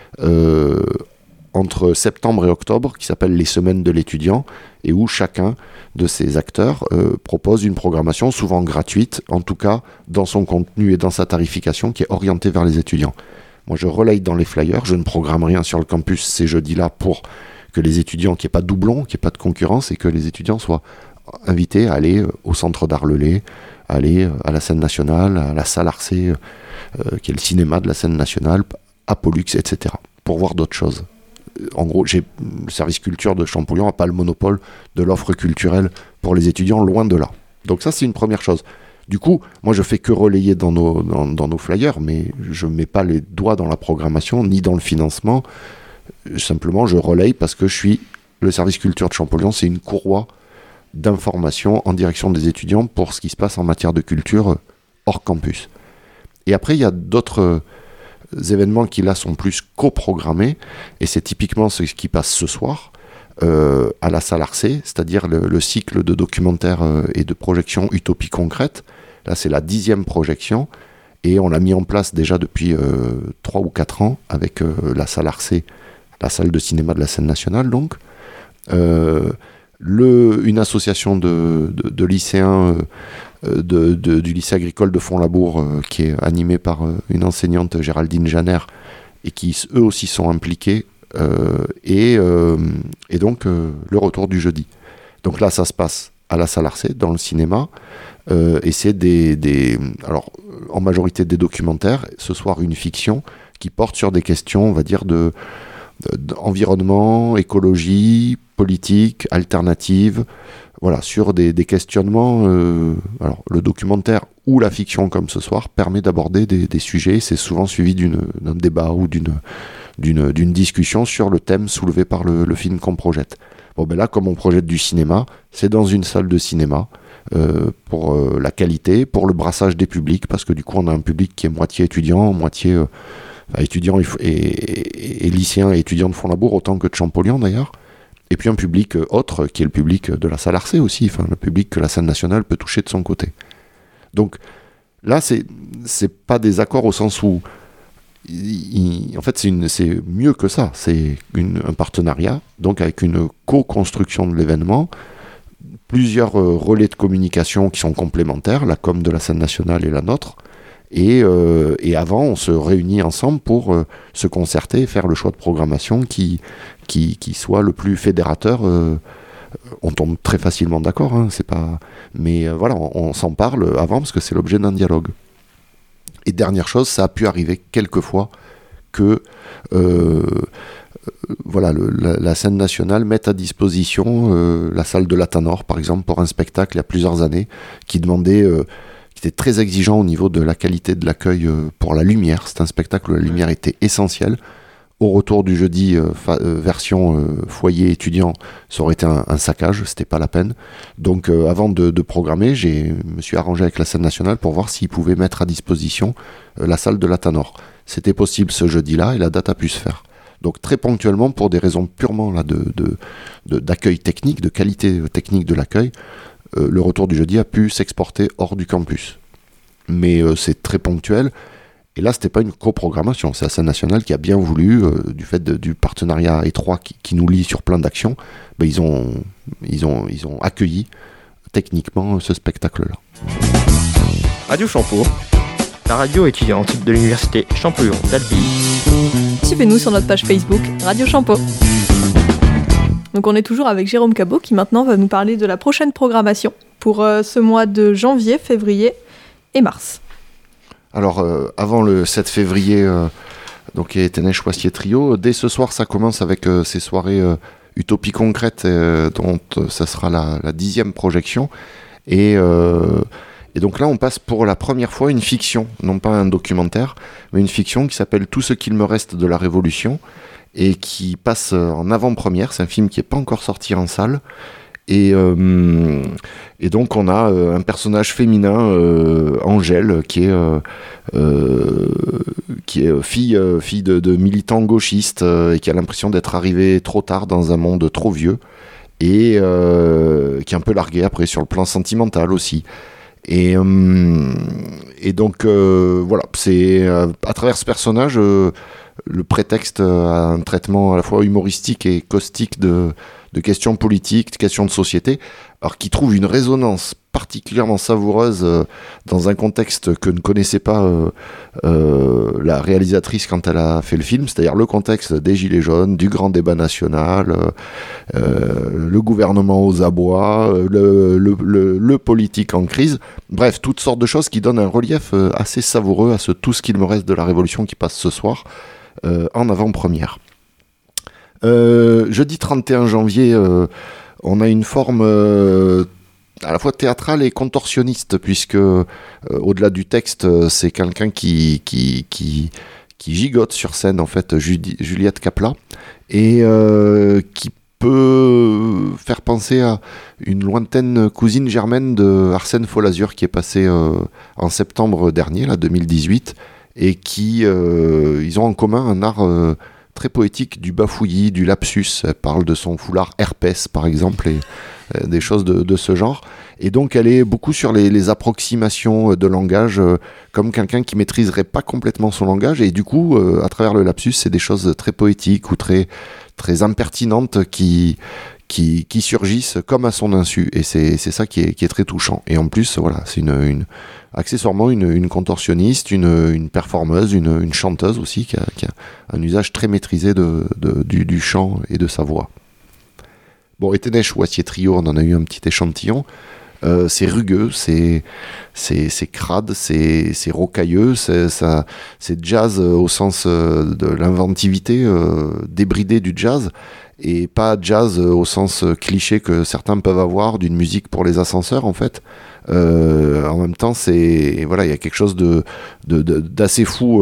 entre septembre et octobre, qui s'appellent les semaines de l'étudiant, et où chacun de ces acteurs propose une programmation souvent gratuite, en tout cas dans son contenu et dans sa tarification, qui est orientée vers les étudiants. Moi, je relaye dans les flyers, je ne programme rien sur le campus ces jeudis-là pour que les étudiants, qu'il n'y ait pas de doublons, qu'il n'y ait pas de concurrence, et que les étudiants soient invités à aller au centre d'art Lelay, à aller à la scène nationale, à la salle Arcé, qui est le cinéma de la scène nationale, à Pollux, etc., pour voir d'autres choses. En gros, le service culture de Champollion n'a pas le monopole de l'offre culturelle pour les étudiants, loin de là. Donc ça, c'est une première chose. Du coup, moi, je fais que relayer dans nos flyers, mais je ne mets pas les doigts dans la programmation, ni dans le financement. Simplement, je relaye parce que le service culture de Champollion, c'est une courroie d'information en direction des étudiants pour ce qui se passe en matière de culture hors campus. Et après, il y a d'autres événements qui là sont plus coprogrammés, et c'est typiquement ce qui passe ce soir à la salle Arcé, c'est-à-dire le cycle de documentaires et de projections Utopie concrète. Là, c'est la 10e projection, et on l'a mis en place déjà depuis 3 ou 4 ans avec la salle Arcé, la salle de cinéma de la scène nationale, donc. Une association de lycéens du lycée agricole de Font-Labour qui est animée par une enseignante, Géraldine Janer, et qui eux aussi sont impliqués, et donc le retour du jeudi. Donc là, ça se passe à la salle Arcé, dans le cinéma, et c'est alors en majorité des documentaires, ce soir une fiction qui porte sur des questions, on va dire, d'environnement, écologie, politique, alternative, voilà, sur des questionnements. Alors, le documentaire ou la fiction, comme ce soir, permet d'aborder des sujets. C'est souvent suivi d'un débat ou d'une discussion sur le thème soulevé par le film qu'on projette. Bon, ben là, comme on projette du cinéma, c'est dans une salle de cinéma, pour la qualité, pour le brassage des publics, parce que du coup, on a un public qui est moitié étudiant, moitié étudiants et lycéens et étudiants de Font-Labour, autant que de Champollion d'ailleurs, et puis un public autre qui est le public de la salle Arcé aussi, enfin le public que la scène nationale peut toucher de son côté. Donc là, c'est pas des accords au sens où en fait c'est mieux que ça, c'est un partenariat, donc avec une co-construction de l'événement, plusieurs relais de communication qui sont complémentaires, la com de la scène nationale et la nôtre. Et avant, on se réunit ensemble pour se concerter et faire le choix de programmation qui soit le plus fédérateur. On tombe très facilement d'accord, hein, c'est pas... mais voilà, on s'en parle avant parce que c'est l'objet d'un dialogue. Et dernière chose, ça a pu arriver quelquefois que la scène nationale mette à disposition la salle de l'Atanor, par exemple, pour un spectacle il y a plusieurs années, qui demandait... qui était très exigeant au niveau de la qualité de l'accueil pour la lumière. C'est un spectacle où la lumière était essentielle. Au retour du jeudi, version foyer étudiant, ça aurait été un saccage, c'était pas la peine. Donc avant de programmer, je me suis arrangé avec la scène nationale pour voir s'ils pouvaient mettre à disposition la salle de l'Atanor. C'était possible ce jeudi-là et la date a pu se faire. Donc très ponctuellement, pour des raisons purement là, d'accueil technique, de qualité technique de l'accueil, le retour du jeudi a pu s'exporter hors du campus. Mais c'est très ponctuel. Et là, c'était pas une coprogrammation, c'est la scène nationale qui a bien voulu, du fait du partenariat étroit qui nous lie sur plein d'actions, ils ont accueilli techniquement ce spectacle-là.
Radio Champeau, la radio étudiante de l'université Champollion d'Albi.
Suivez-nous sur notre page Facebook Radio Champeau. Donc on est toujours avec Jérôme Cabot qui maintenant va nous parler de la prochaine programmation pour ce mois de janvier, février et mars.
Alors, avant le 7 février, donc il y a Ténèche Choissier Trio. Dès ce soir, ça commence avec ces soirées Utopie Concrète, dont ça sera la 10e projection. Et donc là, on passe pour la première fois une fiction, non pas un documentaire, mais une fiction qui s'appelle Tout ce qu'il me reste de la Révolution, et qui passe en avant-première. C'est un film qui n'est pas encore sorti en salle. Et donc on a un personnage féminin, Angèle, qui est fille de militants gauchistes et qui a l'impression d'être arrivée trop tard dans un monde trop vieux et qui est un peu larguée après sur le plan sentimental aussi. Et donc voilà, c'est à travers ce personnage le prétexte à un traitement à la fois humoristique et caustique de questions politiques, de questions de société, alors qui trouve une résonance particulièrement savoureuse dans un contexte que ne connaissait pas la réalisatrice quand elle a fait le film, c'est-à-dire le contexte des Gilets jaunes, du grand débat national, le gouvernement aux abois, le politique en crise, bref, toutes sortes de choses qui donnent un relief assez savoureux à tout ce qu'il me reste de la Révolution qui passe ce soir en avant-première. Jeudi 31 janvier, on a une forme à la fois théâtrale et contorsionniste, puisque au-delà du texte, c'est quelqu'un qui gigote sur scène, en fait, Juliette Capla, et qui peut faire penser à une lointaine cousine germaine de Arsène Follazur, qui est passé en septembre dernier, là, 2018, et qui ils ont en commun un art très poétique du bafouillis, du lapsus. Elle parle de son foulard herpès, par exemple, et des choses de ce genre. Et donc, elle est beaucoup sur les approximations de langage, comme quelqu'un qui maîtriserait pas complètement son langage. Et du coup, à travers le lapsus, c'est des choses très poétiques ou très, très impertinentes qui surgissent comme à son insu. Et c'est ça qui est très touchant. Et en plus, voilà, c'est accessoirement une contorsionniste, une performeuse, une chanteuse aussi, qui a un usage très maîtrisé du chant et de sa voix. Bon, et Ténèche Choissier Trio, on en a eu un petit échantillon. C'est rugueux, c'est crade, c'est rocailleux, c'est jazz au sens de l'inventivité débridée du jazz, et pas jazz au sens cliché que certains peuvent avoir d'une musique pour les ascenseurs, en fait. En même temps, voilà, il y a quelque chose d'assez fou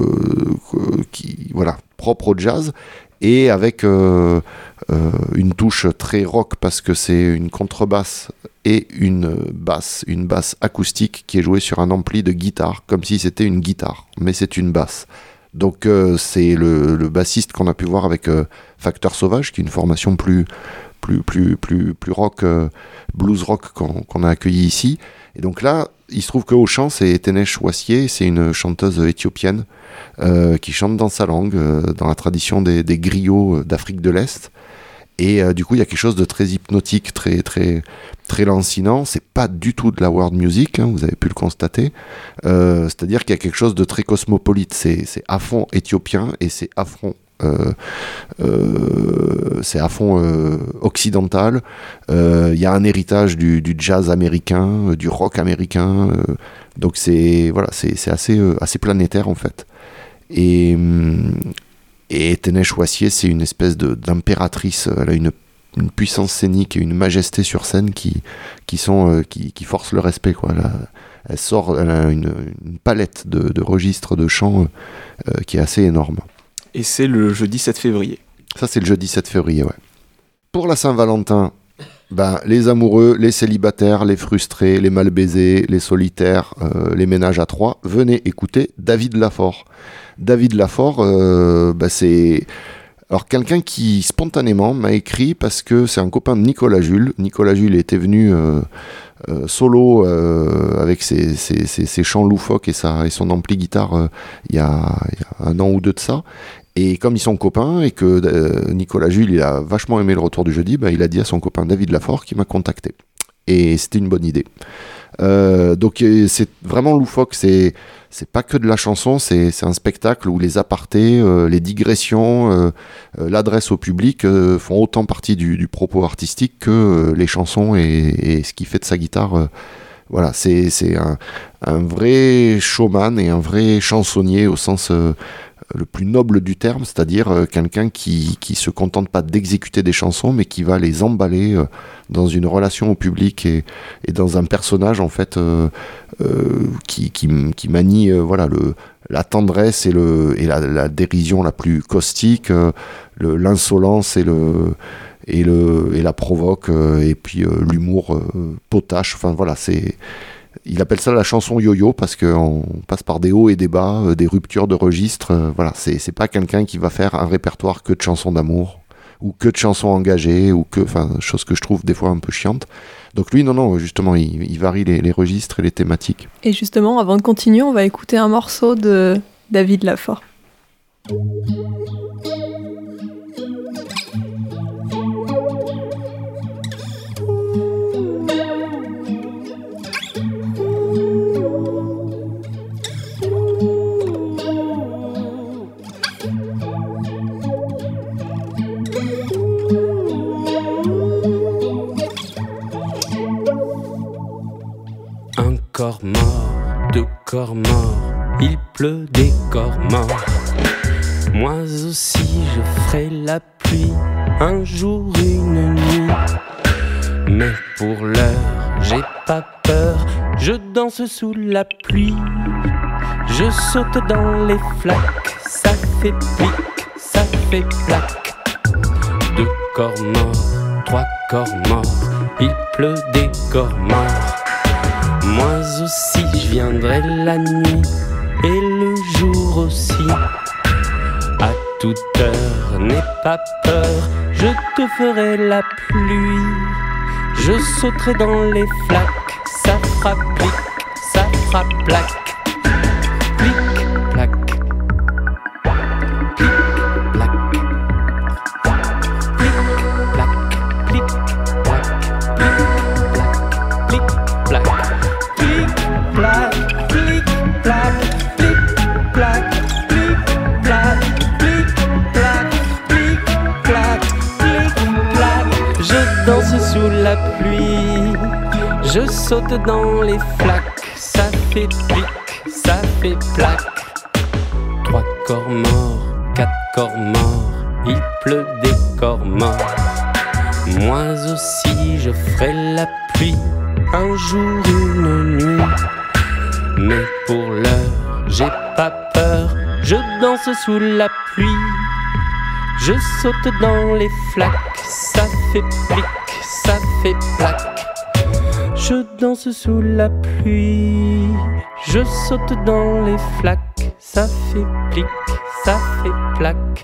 propre au jazz, et avec une touche très rock, parce que c'est une contrebasse et une basse acoustique qui est jouée sur un ampli de guitare, comme si c'était une guitare, mais c'est une basse. Donc c'est le bassiste qu'on a pu voir avec Facteur Sauvage, qui est une formation plus rock, blues rock qu'on a accueilli ici. Et donc là, il se trouve qu'au chant, c'est Ténèche Choissier, c'est une chanteuse éthiopienne qui chante dans sa langue, dans la tradition des griots d'Afrique de l'Est. Et du coup, il y a quelque chose de très hypnotique, très, très, très lancinant. C'est pas du tout de la world music, hein, vous avez pu le constater. C'est-à-dire qu'il y a quelque chose de très cosmopolite. C'est à fond éthiopien et c'est à fond occidental. Il y a un héritage du jazz américain, du rock américain. Donc c'est assez planétaire, en fait. Et Ténèche Choissier, c'est une espèce d'impératrice. Elle a une puissance scénique et une majesté sur scène qui forcent le respect, quoi. Elle a une palette de registres de chant qui est assez énorme.
Et c'est le jeudi 7 février.
Ça, c'est le jeudi 7 février, ouais. Pour la Saint-Valentin, les amoureux, les célibataires, les frustrés, les mal baisés, les solitaires, les ménages à trois, venez écouter David Lafort. David Lafort, c'est Alors quelqu'un qui spontanément m'a écrit parce que c'est un copain de Nicolas Jules. Nicolas Jules était venu solo avec ses chants loufoques et son ampli guitare il y a 1 an ou 2 de ça. Et comme ils sont copains et que Nicolas Jules il a vachement aimé le retour du jeudi, il a dit à son copain David Lafort qui m'a contacté. Et c'était une bonne idée. Donc c'est vraiment loufoque, c'est pas que de la chanson, c'est un spectacle où les apartés, les digressions, l'adresse au public font autant partie du propos artistique que les chansons et ce qui fait de sa guitare. Voilà, c'est un vrai showman et un vrai chansonnier au sens le plus noble du terme, c'est-à-dire quelqu'un qui se contente pas d'exécuter des chansons, mais qui va les emballer dans une relation au public et dans un personnage en fait qui manie la tendresse et la dérision la plus caustique, l'insolence et la provoque et puis l'humour potache. Enfin voilà, il appelle ça la chanson yo-yo parce qu'on passe par des hauts et des bas, des ruptures de registre. Voilà, c'est pas quelqu'un qui va faire un répertoire que de chansons d'amour ou que de chansons engagées chose que je trouve des fois un peu chiante. Donc lui, non, justement, il varie les registres et les thématiques.
Et justement, avant de continuer, on va écouter un morceau de David Lafort.
Corps mort, 2 corps morts, il pleut des corps morts. Moi aussi je ferai la pluie, un jour, une nuit. Mais pour l'heure, j'ai pas peur, je danse sous la pluie. Je saute dans les flaques, ça fait plic, ça fait plaque. 2 corps morts, 3 corps morts, il pleut des corps morts. Moi aussi je viendrai la nuit et le jour aussi. À toute heure, n'aie pas peur, je te ferai la pluie. Je sauterai dans les flaques, ça fera plic, ça fera plaque. Plic, plaque. Plic, plaque. Plic, plaque. Plic, plaque. Plic, plaque. Plic, plaque. Je danse sous la pluie, je saute dans les flaques, ça fait plic, ça fait plaque. 3 corps morts, 4 corps morts, il pleut des corps morts. Moi aussi je ferai la pluie, un jour, une nuit. Mais pour l'heure, j'ai pas peur, je danse sous la pluie. Je saute dans les flaques, ça fait plic, ça fait plaque. Je danse sous la pluie, je saute dans les flaques, ça fait plic, ça fait plaque.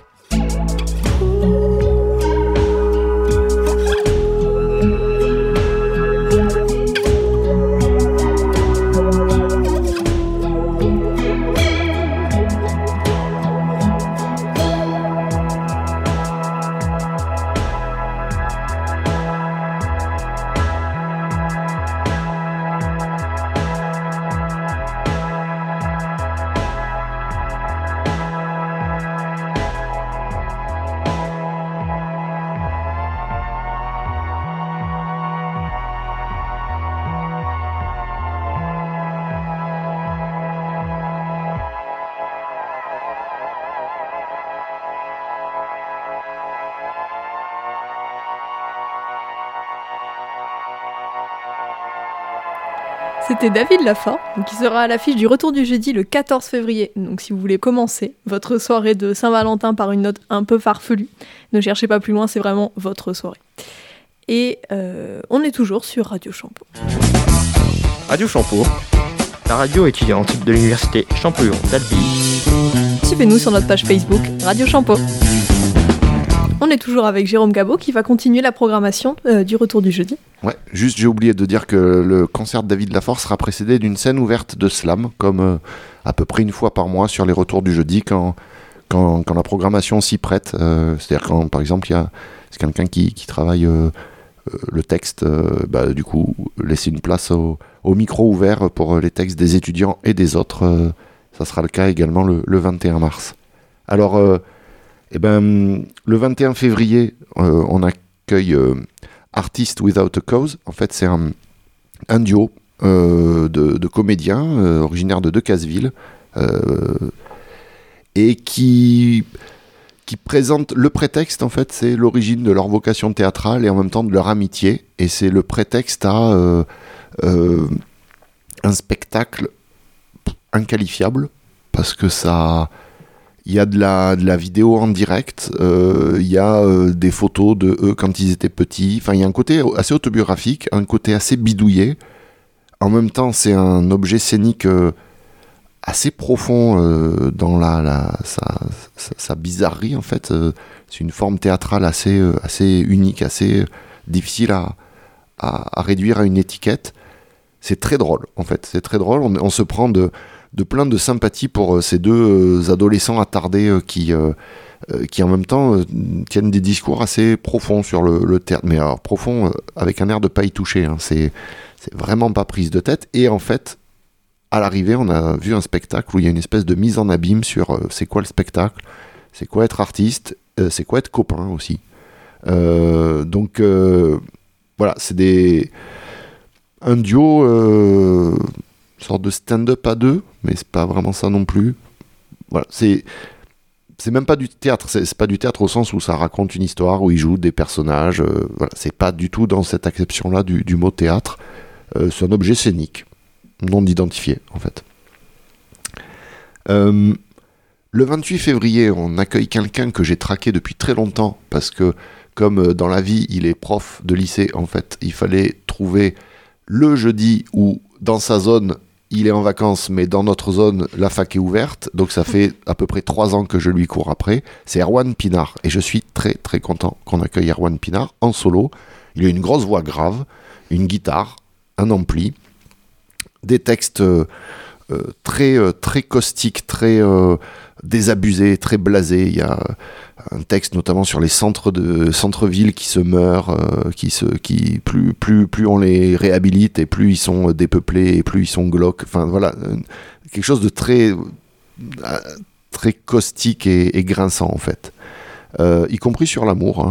C'était David Lafort, qui sera à l'affiche du Retour du jeudi le 14 février. Donc si vous voulez commencer votre soirée de Saint-Valentin par une note un peu farfelue, ne cherchez pas plus loin, c'est vraiment votre soirée. Et on est toujours sur Radio Champeau.
Radio Champeau, la radio étudiante de l'université Champollion d'Albi.
Suivez-nous sur notre page Facebook Radio Champeau. On est toujours avec Jérôme Cabot qui va continuer la programmation du retour du jeudi.
Ouais, juste j'ai oublié de dire que le concert de David Lafort sera précédé d'une scène ouverte de slam, comme à peu près une fois par mois sur les retours du jeudi quand la programmation s'y prête. C'est-à-dire quand, par exemple, c'est quelqu'un qui travaille le texte, du coup, laisser une place au micro ouvert pour les textes des étudiants et des autres. Ça sera le cas également le 21 mars. Alors, le 21 février, on accueille Artists Without a Cause. En fait, c'est un duo de comédiens originaires de Decazeville et qui présente le prétexte, en fait, c'est l'origine de leur vocation théâtrale et en même temps de leur amitié. Et c'est le prétexte à un spectacle inqualifiable parce que il y a de la vidéo en direct, il y a des photos de eux quand ils étaient petits. Enfin, il y a un côté assez autobiographique, un côté assez bidouillé. En même temps, c'est un objet scénique assez profond dans sa bizarrerie, en fait. C'est une forme théâtrale assez unique, assez difficile à réduire à une étiquette. C'est très drôle, en fait. C'est très drôle. On se prend de plein de sympathie pour ces deux adolescents attardés qui en même temps tiennent des discours assez profonds sur le théâtre. Mais alors profond avec un air de pas y toucher. Hein. C'est vraiment pas prise de tête. Et en fait, à l'arrivée, on a vu un spectacle où il y a une espèce de mise en abîme sur c'est quoi le spectacle, c'est quoi être artiste, c'est quoi être copain aussi. Donc voilà, c'est un duo, sorte de stand-up à deux, mais c'est pas vraiment ça non plus. Voilà, c'est même pas du théâtre, c'est pas du théâtre au sens où ça raconte une histoire, où ils jouent des personnages. Voilà, c'est pas du tout dans cette acception-là du mot théâtre. C'est un objet scénique, non identifié en fait. Le 28 février, on accueille quelqu'un que j'ai traqué depuis très longtemps, parce que comme dans la vie, il est prof de lycée, en fait, il fallait trouver le jeudi où, dans sa zone, il est en vacances, mais dans notre zone, la fac est ouverte. Donc ça fait à peu près 3 ans que je lui cours après. C'est Erwan Pinard. Et je suis très très content qu'on accueille Erwan Pinard en solo. Il a une grosse voix grave, une guitare, un ampli, des textes très caustiques, très désabusés, très blasés. Il y a un texte notamment sur les centres-villes qui se meurent, plus on les réhabilite et plus ils sont dépeuplés et plus ils sont glauques. Enfin voilà, quelque chose de très caustique et grinçant en fait. Y compris sur l'amour.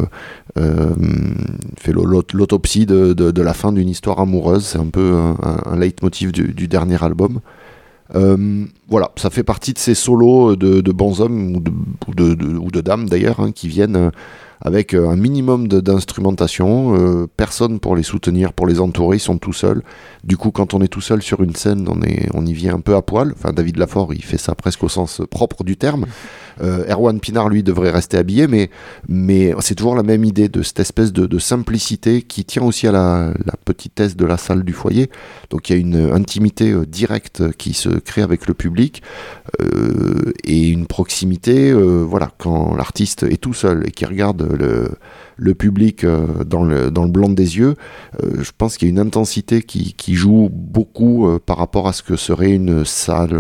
Fait l'autopsie de la fin d'une histoire amoureuse. C'est un peu un leitmotiv du dernier album. Voilà, ça fait partie de ces solos de bons hommes ou de dames d'ailleurs, hein, qui viennent avec un minimum d'instrumentation, personne pour les soutenir, pour les entourer, ils sont tout seuls. Du coup, quand on est tout seul sur une scène, on y vient un peu à poil. Enfin, David Lafort, il fait ça presque au sens propre du terme. Erwan Pinard, lui, devrait rester habillé, mais c'est toujours la même idée de cette espèce de simplicité qui tient aussi à la petitesse de la salle du foyer. Donc il y a une intimité directe qui se crée avec le public et une proximité, voilà, quand l'artiste est tout seul et qui regarde le public dans le blanc des yeux, je pense qu'il y a une intensité qui joue beaucoup par rapport à ce que serait une salle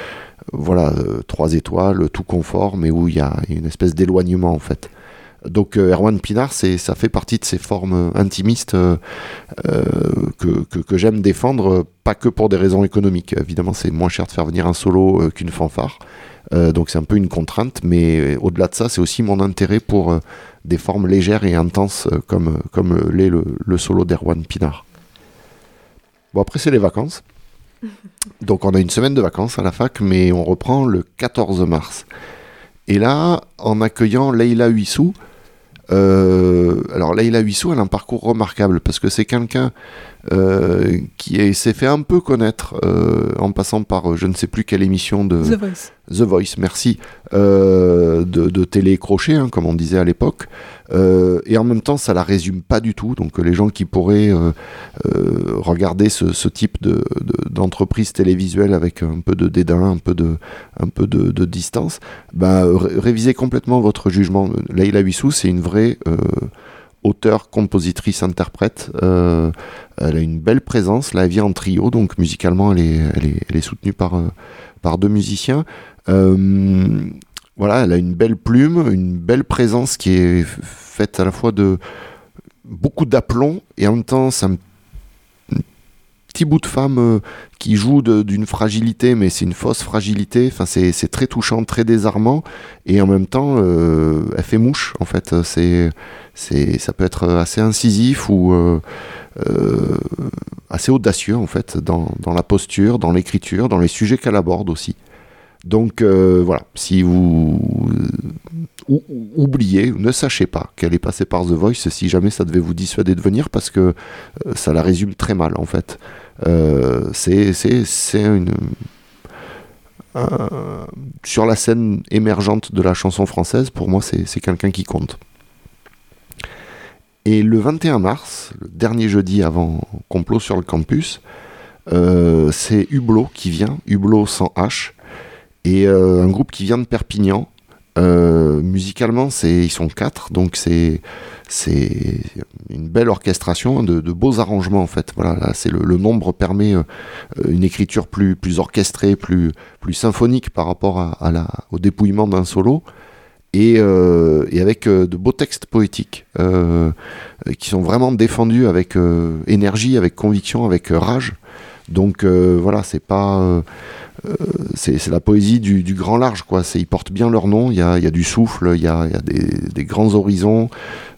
3 étoiles, tout confort, mais où il y a une espèce d'éloignement en fait. Donc Erwan Pinard, ça fait partie de ces formes intimistes que j'aime défendre, pas que pour des raisons économiques. Évidemment, c'est moins cher de faire venir un solo qu'une fanfare, donc c'est un peu une contrainte, mais au-delà de ça, c'est aussi mon intérêt pour des formes légères et intenses comme l'est le solo d'Erwan Pinard. Bon, après c'est les vacances. Donc on a une semaine de vacances à la fac, mais on reprend le 14 mars. Et là, en accueillant Leïla Huissou, alors Leïla Huissou, elle a un parcours remarquable, parce que c'est quelqu'un qui s'est fait un peu connaître en passant par je ne sais plus quelle émission de The Voice, merci, de télé crochet, hein, comme on disait à l'époque, et en même temps ça la résume pas du tout. Donc les gens qui pourraient regarder ce type de d'entreprise télévisuelle avec un peu de dédain, un peu de distance, révisez complètement votre jugement. Leïla Huissou, c'est une vraie auteure, compositrice, interprète. Elle a une belle présence. Là, elle vient en trio, donc musicalement, elle est soutenue par 2 musiciens. Voilà, elle a une belle plume, une belle présence qui est faite à la fois de beaucoup d'aplomb et en même temps, c'est un petit bout de femme qui joue d'une fragilité, mais c'est une fausse fragilité. Enfin, c'est très touchant, très désarmant, et en même temps, elle fait mouche. En fait, ça peut être assez incisif ou assez audacieux en fait dans la posture, dans l'écriture, dans les sujets qu'elle aborde aussi. Donc voilà, si vous oubliez, ne sachez pas qu'elle est passée par The Voice, si jamais ça devait vous dissuader de venir, parce que ça la résume très mal en fait. Sur la scène émergente de la chanson française, pour moi c'est quelqu'un qui compte. Et le 21 mars, le dernier jeudi avant Complot sur le campus, c'est Hublot qui vient, Hublot sans H, et un groupe qui vient de Perpignan. Musicalement, ils sont 4, donc c'est une belle orchestration, de beaux arrangements en fait. Voilà, là, le nombre permet une écriture plus orchestrée, plus symphonique par rapport au dépouillement d'un solo. Et avec de beaux textes poétiques qui sont vraiment défendus avec énergie, avec conviction, avec rage. Donc voilà, c'est pas c'est la poésie du grand large, quoi. Ils portent bien leur nom. Il y a du souffle, il y a des grands horizons,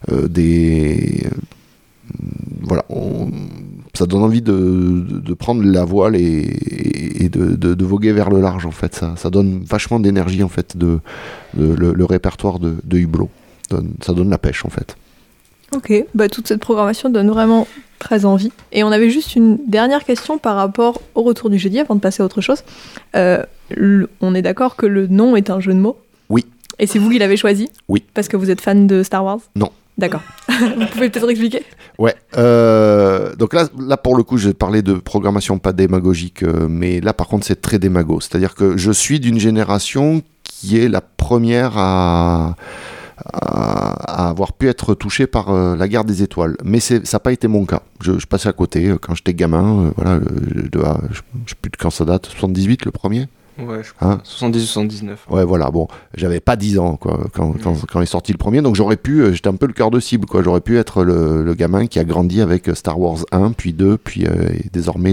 voilà. Ça donne envie de prendre la voile et de voguer vers le large en fait. Ça donne vachement d'énergie en fait le répertoire de Hublot. Ça donne la pêche en fait.
Ok, toute cette programmation donne vraiment très envie. Et on avait juste une dernière question par rapport au retour du jeudi avant de passer à autre chose. On est d'accord que le nom est un jeu de mots ?
Oui.
Et c'est vous qui l'avez choisi ?
Oui.
Parce que vous êtes fan de Star Wars ?
Non.
D'accord. Vous pouvez peut-être expliquer ?
Ouais. Donc là, pour le coup, je vais parler de programmation pas démagogique, mais là, par contre, c'est très démago. C'est-à-dire que je suis d'une génération qui est la première à avoir pu être touché par la guerre des étoiles. Mais ça n'a pas été mon cas. Je passais à côté quand j'étais gamin. Voilà, je sais plus de quand ça date. 78 le premier ?
Ouais, je crois. 70-79.
Ouais, voilà. Bon, j'avais pas 10 ans quoi, quand est sorti le premier. Donc j'étais un peu le cœur de cible, quoi. J'aurais pu être le gamin qui a grandi avec Star Wars 1, puis 2, puis désormais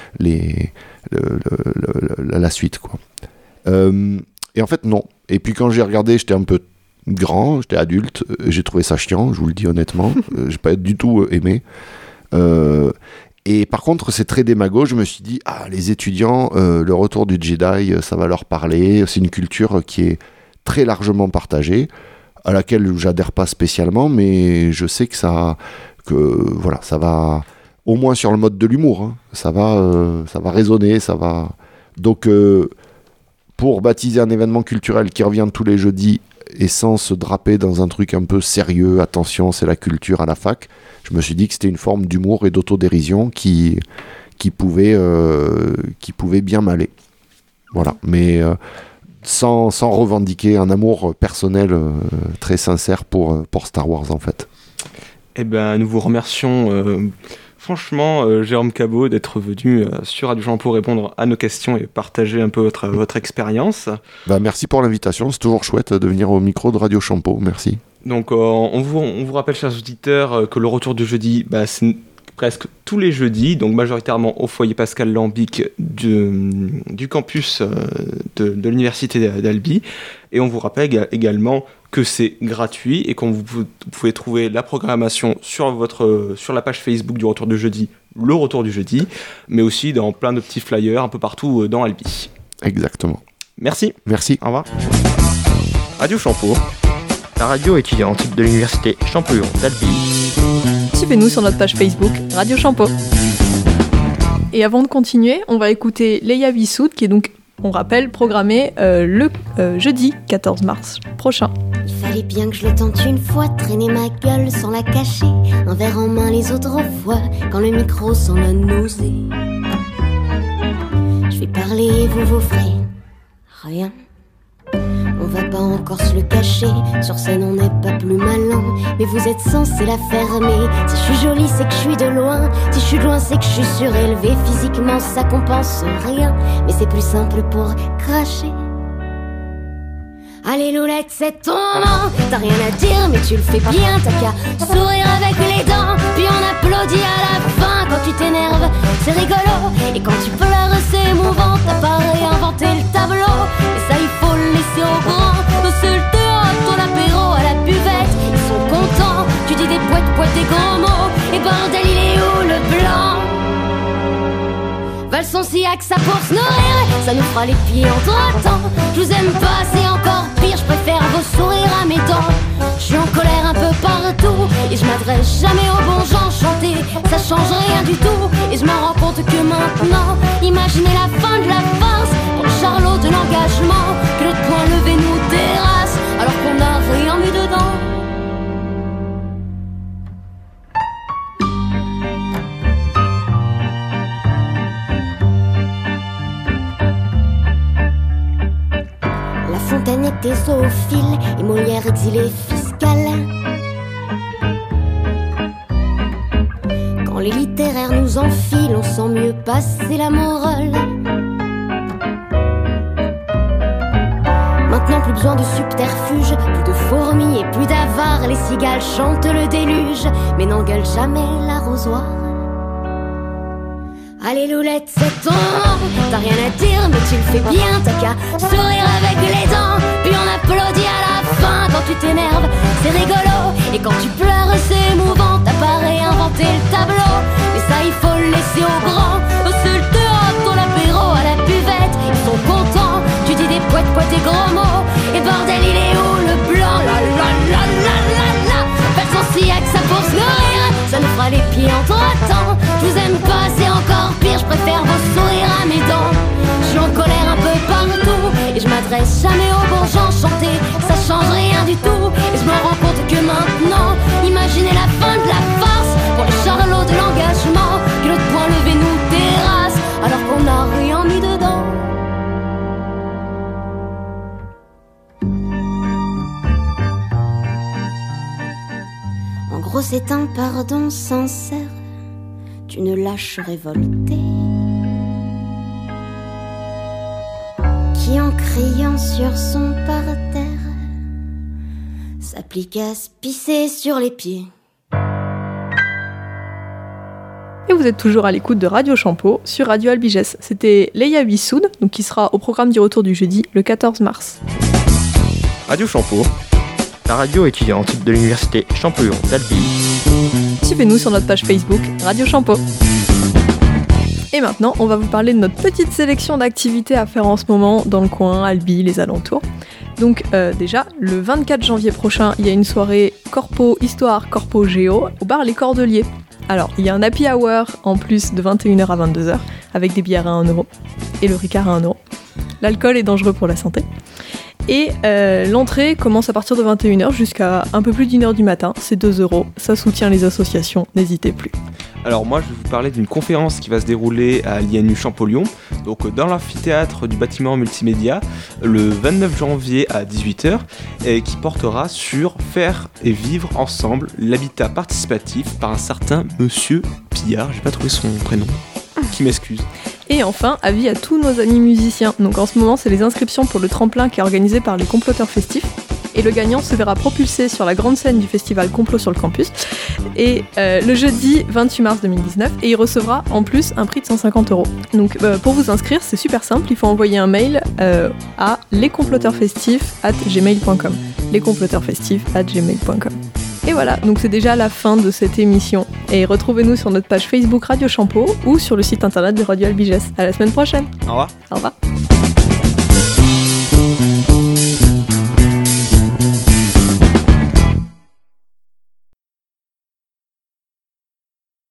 la suite, quoi. Et en fait, non. Et puis quand j'ai regardé, j'étais un peu grand, j'étais adulte, j'ai trouvé ça chiant, je vous le dis honnêtement, j'ai pas du tout aimé. Et par contre, c'est très démago, je me suis dit, les étudiants, le retour du Jedi, ça va leur parler, c'est une culture qui est très largement partagée, à laquelle j'adhère pas spécialement, mais je sais que ça va, au moins sur le mode de l'humour, hein, ça va résonner, ça va... Donc, pour baptiser un événement culturel qui revient tous les jeudis, et sans se draper dans un truc un peu sérieux, attention, c'est la culture à la fac, je me suis dit que c'était une forme d'humour et d'autodérision qui pouvait bien m'aller. Voilà, mais sans revendiquer un amour personnel très sincère pour Star Wars en fait.
Eh ben, nous vous remercions franchement, Jérôme Cabot, d'être venu sur Radio Champ pour répondre à nos questions et partager un peu votre expérience.
Merci pour l'invitation, c'est toujours chouette de venir au micro de Radio Champo, merci.
Donc on vous rappelle, chers auditeurs, que le retour du jeudi, c'est presque tous les jeudis, donc majoritairement au foyer Pascal Lambic du campus de l'université d'Albi. Et on vous rappelle également que c'est gratuit et vous pouvez trouver la programmation sur la page Facebook du retour du jeudi, le retour du jeudi, mais aussi dans plein de petits flyers un peu partout dans Albi.
Exactement.
Merci.
Merci.
Au revoir.
Radio Champo, la radio étudiante de l'université Champollion d'Albi.
Suivez-nous sur notre page Facebook Radio Champo. Et avant de continuer, on va écouter Leïla Huissou, qui est donc, on rappelle, programmée le jeudi 14 mars prochain.
Il fallait bien que je le tente une fois, traîner ma gueule sans la cacher, un verre en main les autres fois, quand le micro s'en a nausé. parler, vous vous ferez rien. On va pas encore se le cacher, sur scène on n'est pas plus malin, mais vous êtes censé la fermer. Si je suis jolie c'est que je suis de loin, si je suis de loin c'est que je suis surélevée. Physiquement ça compense rien, mais c'est plus simple pour cracher. Allez Loulette, c'est ton moment, t'as rien à dire mais tu le fais bien. T'as qu'à sourire avec les dents, puis on applaudit à la fin. Quand tu t'énerves, c'est rigolo, et quand tu pleures c'est émouvant. T'as pas réinventé le tableau, et ça il faut le laisser au grand. Au seul théâtre, ton apéro à la buvette, ils sont contents. Tu dis des poètes, des grands mots, et bordel il est où le blanc? Valson Siac, ça pour se nourrir, ça nous fera les pieds entre-temps. Je vous aime pas, c'est encore pire, je préfère vos sourires à mes dents. Je suis en colère un peu partout, et je m'adresse jamais aux bons gens. Chanter, ça change rien du tout, et je me rends compte que maintenant, imaginez la fin de la farce, pour le charlot de l'engagement, que notre point levé nous terrasse, alors qu'on n'a rien mis dedans. Fontaine était zoophile et Molière exilé fiscal. Quand les littéraires nous enfilent, on sent mieux passer la morale. Maintenant plus besoin de subterfuge, plus de fourmis et plus d'avares. Les cigales chantent le déluge, mais n'engueulent jamais l'arrosoir. Allez Loulette, c'est ton moment, t'as rien à dire mais tu le fais bien. T'as qu'à sourire avec les dents, puis on applaudit à la fin. Quand tu t'énerves, c'est rigolo, et quand tu pleures c'est émouvant. T'as pas réinventé le tableau, mais ça il faut le laisser au grand. Au seul théâtre, ton apéro à la buvette, ils sont contents. Tu dis des poètes, des gros mots, et bordel il est où le blanc? La la la la la la. Valson Siac, ça pour se nourrir, ça nous fera les pieds entre-temps. Je vous aime pas, c'est encore pire, je préfère vos sourires à mes dents. Je suis en colère un peu partout, et je m'adresse jamais aux bons gens. Chanter, ça change rien du tout, et je me rends compte que maintenant, imaginez la fin de la farce, pour le charlot de l'engagement, que notre point levé nous terrasse, alors qu'on n'a rien mis dedans. En gros c'est un pardon sincère d'une lâche révoltée, qui en criant sur son parterre s'applique à se pisser sur les pieds.
Et vous êtes toujours à l'écoute de Radio Champeau sur Radio Albigès. C'était Leia Bissoud, donc qui sera au programme du retour du jeudi, le 14 mars.
Radio Champeau, la radio étudiante de l'université Champollion d'Albi.
Suivez-nous sur notre page Facebook Radio Champeau. Et maintenant, on va vous parler de notre petite sélection d'activités à faire en ce moment dans le coin, Albi, les alentours. Donc déjà, le 24 janvier prochain, il y a une soirée Corpo Histoire, Corpo Géo au bar Les Cordeliers. Alors, il y a un happy hour en plus de 21h à 22h avec des bières à 1€ et le Ricard à 1€. L'alcool est dangereux pour la santé. Et l'entrée commence à partir de 21h jusqu'à un peu plus d'1h du matin, c'est 2€, ça soutient les associations, n'hésitez plus.
Alors moi je vais vous parler d'une conférence qui va se dérouler à l'INU Champollion, donc dans l'amphithéâtre du bâtiment multimédia, le 29 janvier à 18h, et qui portera sur faire et vivre ensemble l'habitat participatif par un certain Monsieur Pillard, j'ai pas trouvé son prénom, qui m'excuse.
Et enfin, avis à tous nos amis musiciens. Donc en ce moment, c'est les inscriptions pour le tremplin qui est organisé par les Comploteurs Festifs. Et le gagnant se verra propulsé sur la grande scène du festival Complot sur le campus. Et le jeudi 28 mars 2019. Et il recevra en plus un prix de 150€. Donc pour vous inscrire, c'est super simple. Il faut envoyer un mail à lescomploteurfestifs@gmail.com. lescomploteurfestifs@gmail.com. Et voilà, donc c'est déjà la fin de cette émission. Et retrouvez-nous sur notre page Facebook Radio Champeau ou sur le site internet de Radio Albigès. À la semaine prochaine.
Au revoir.
Au revoir.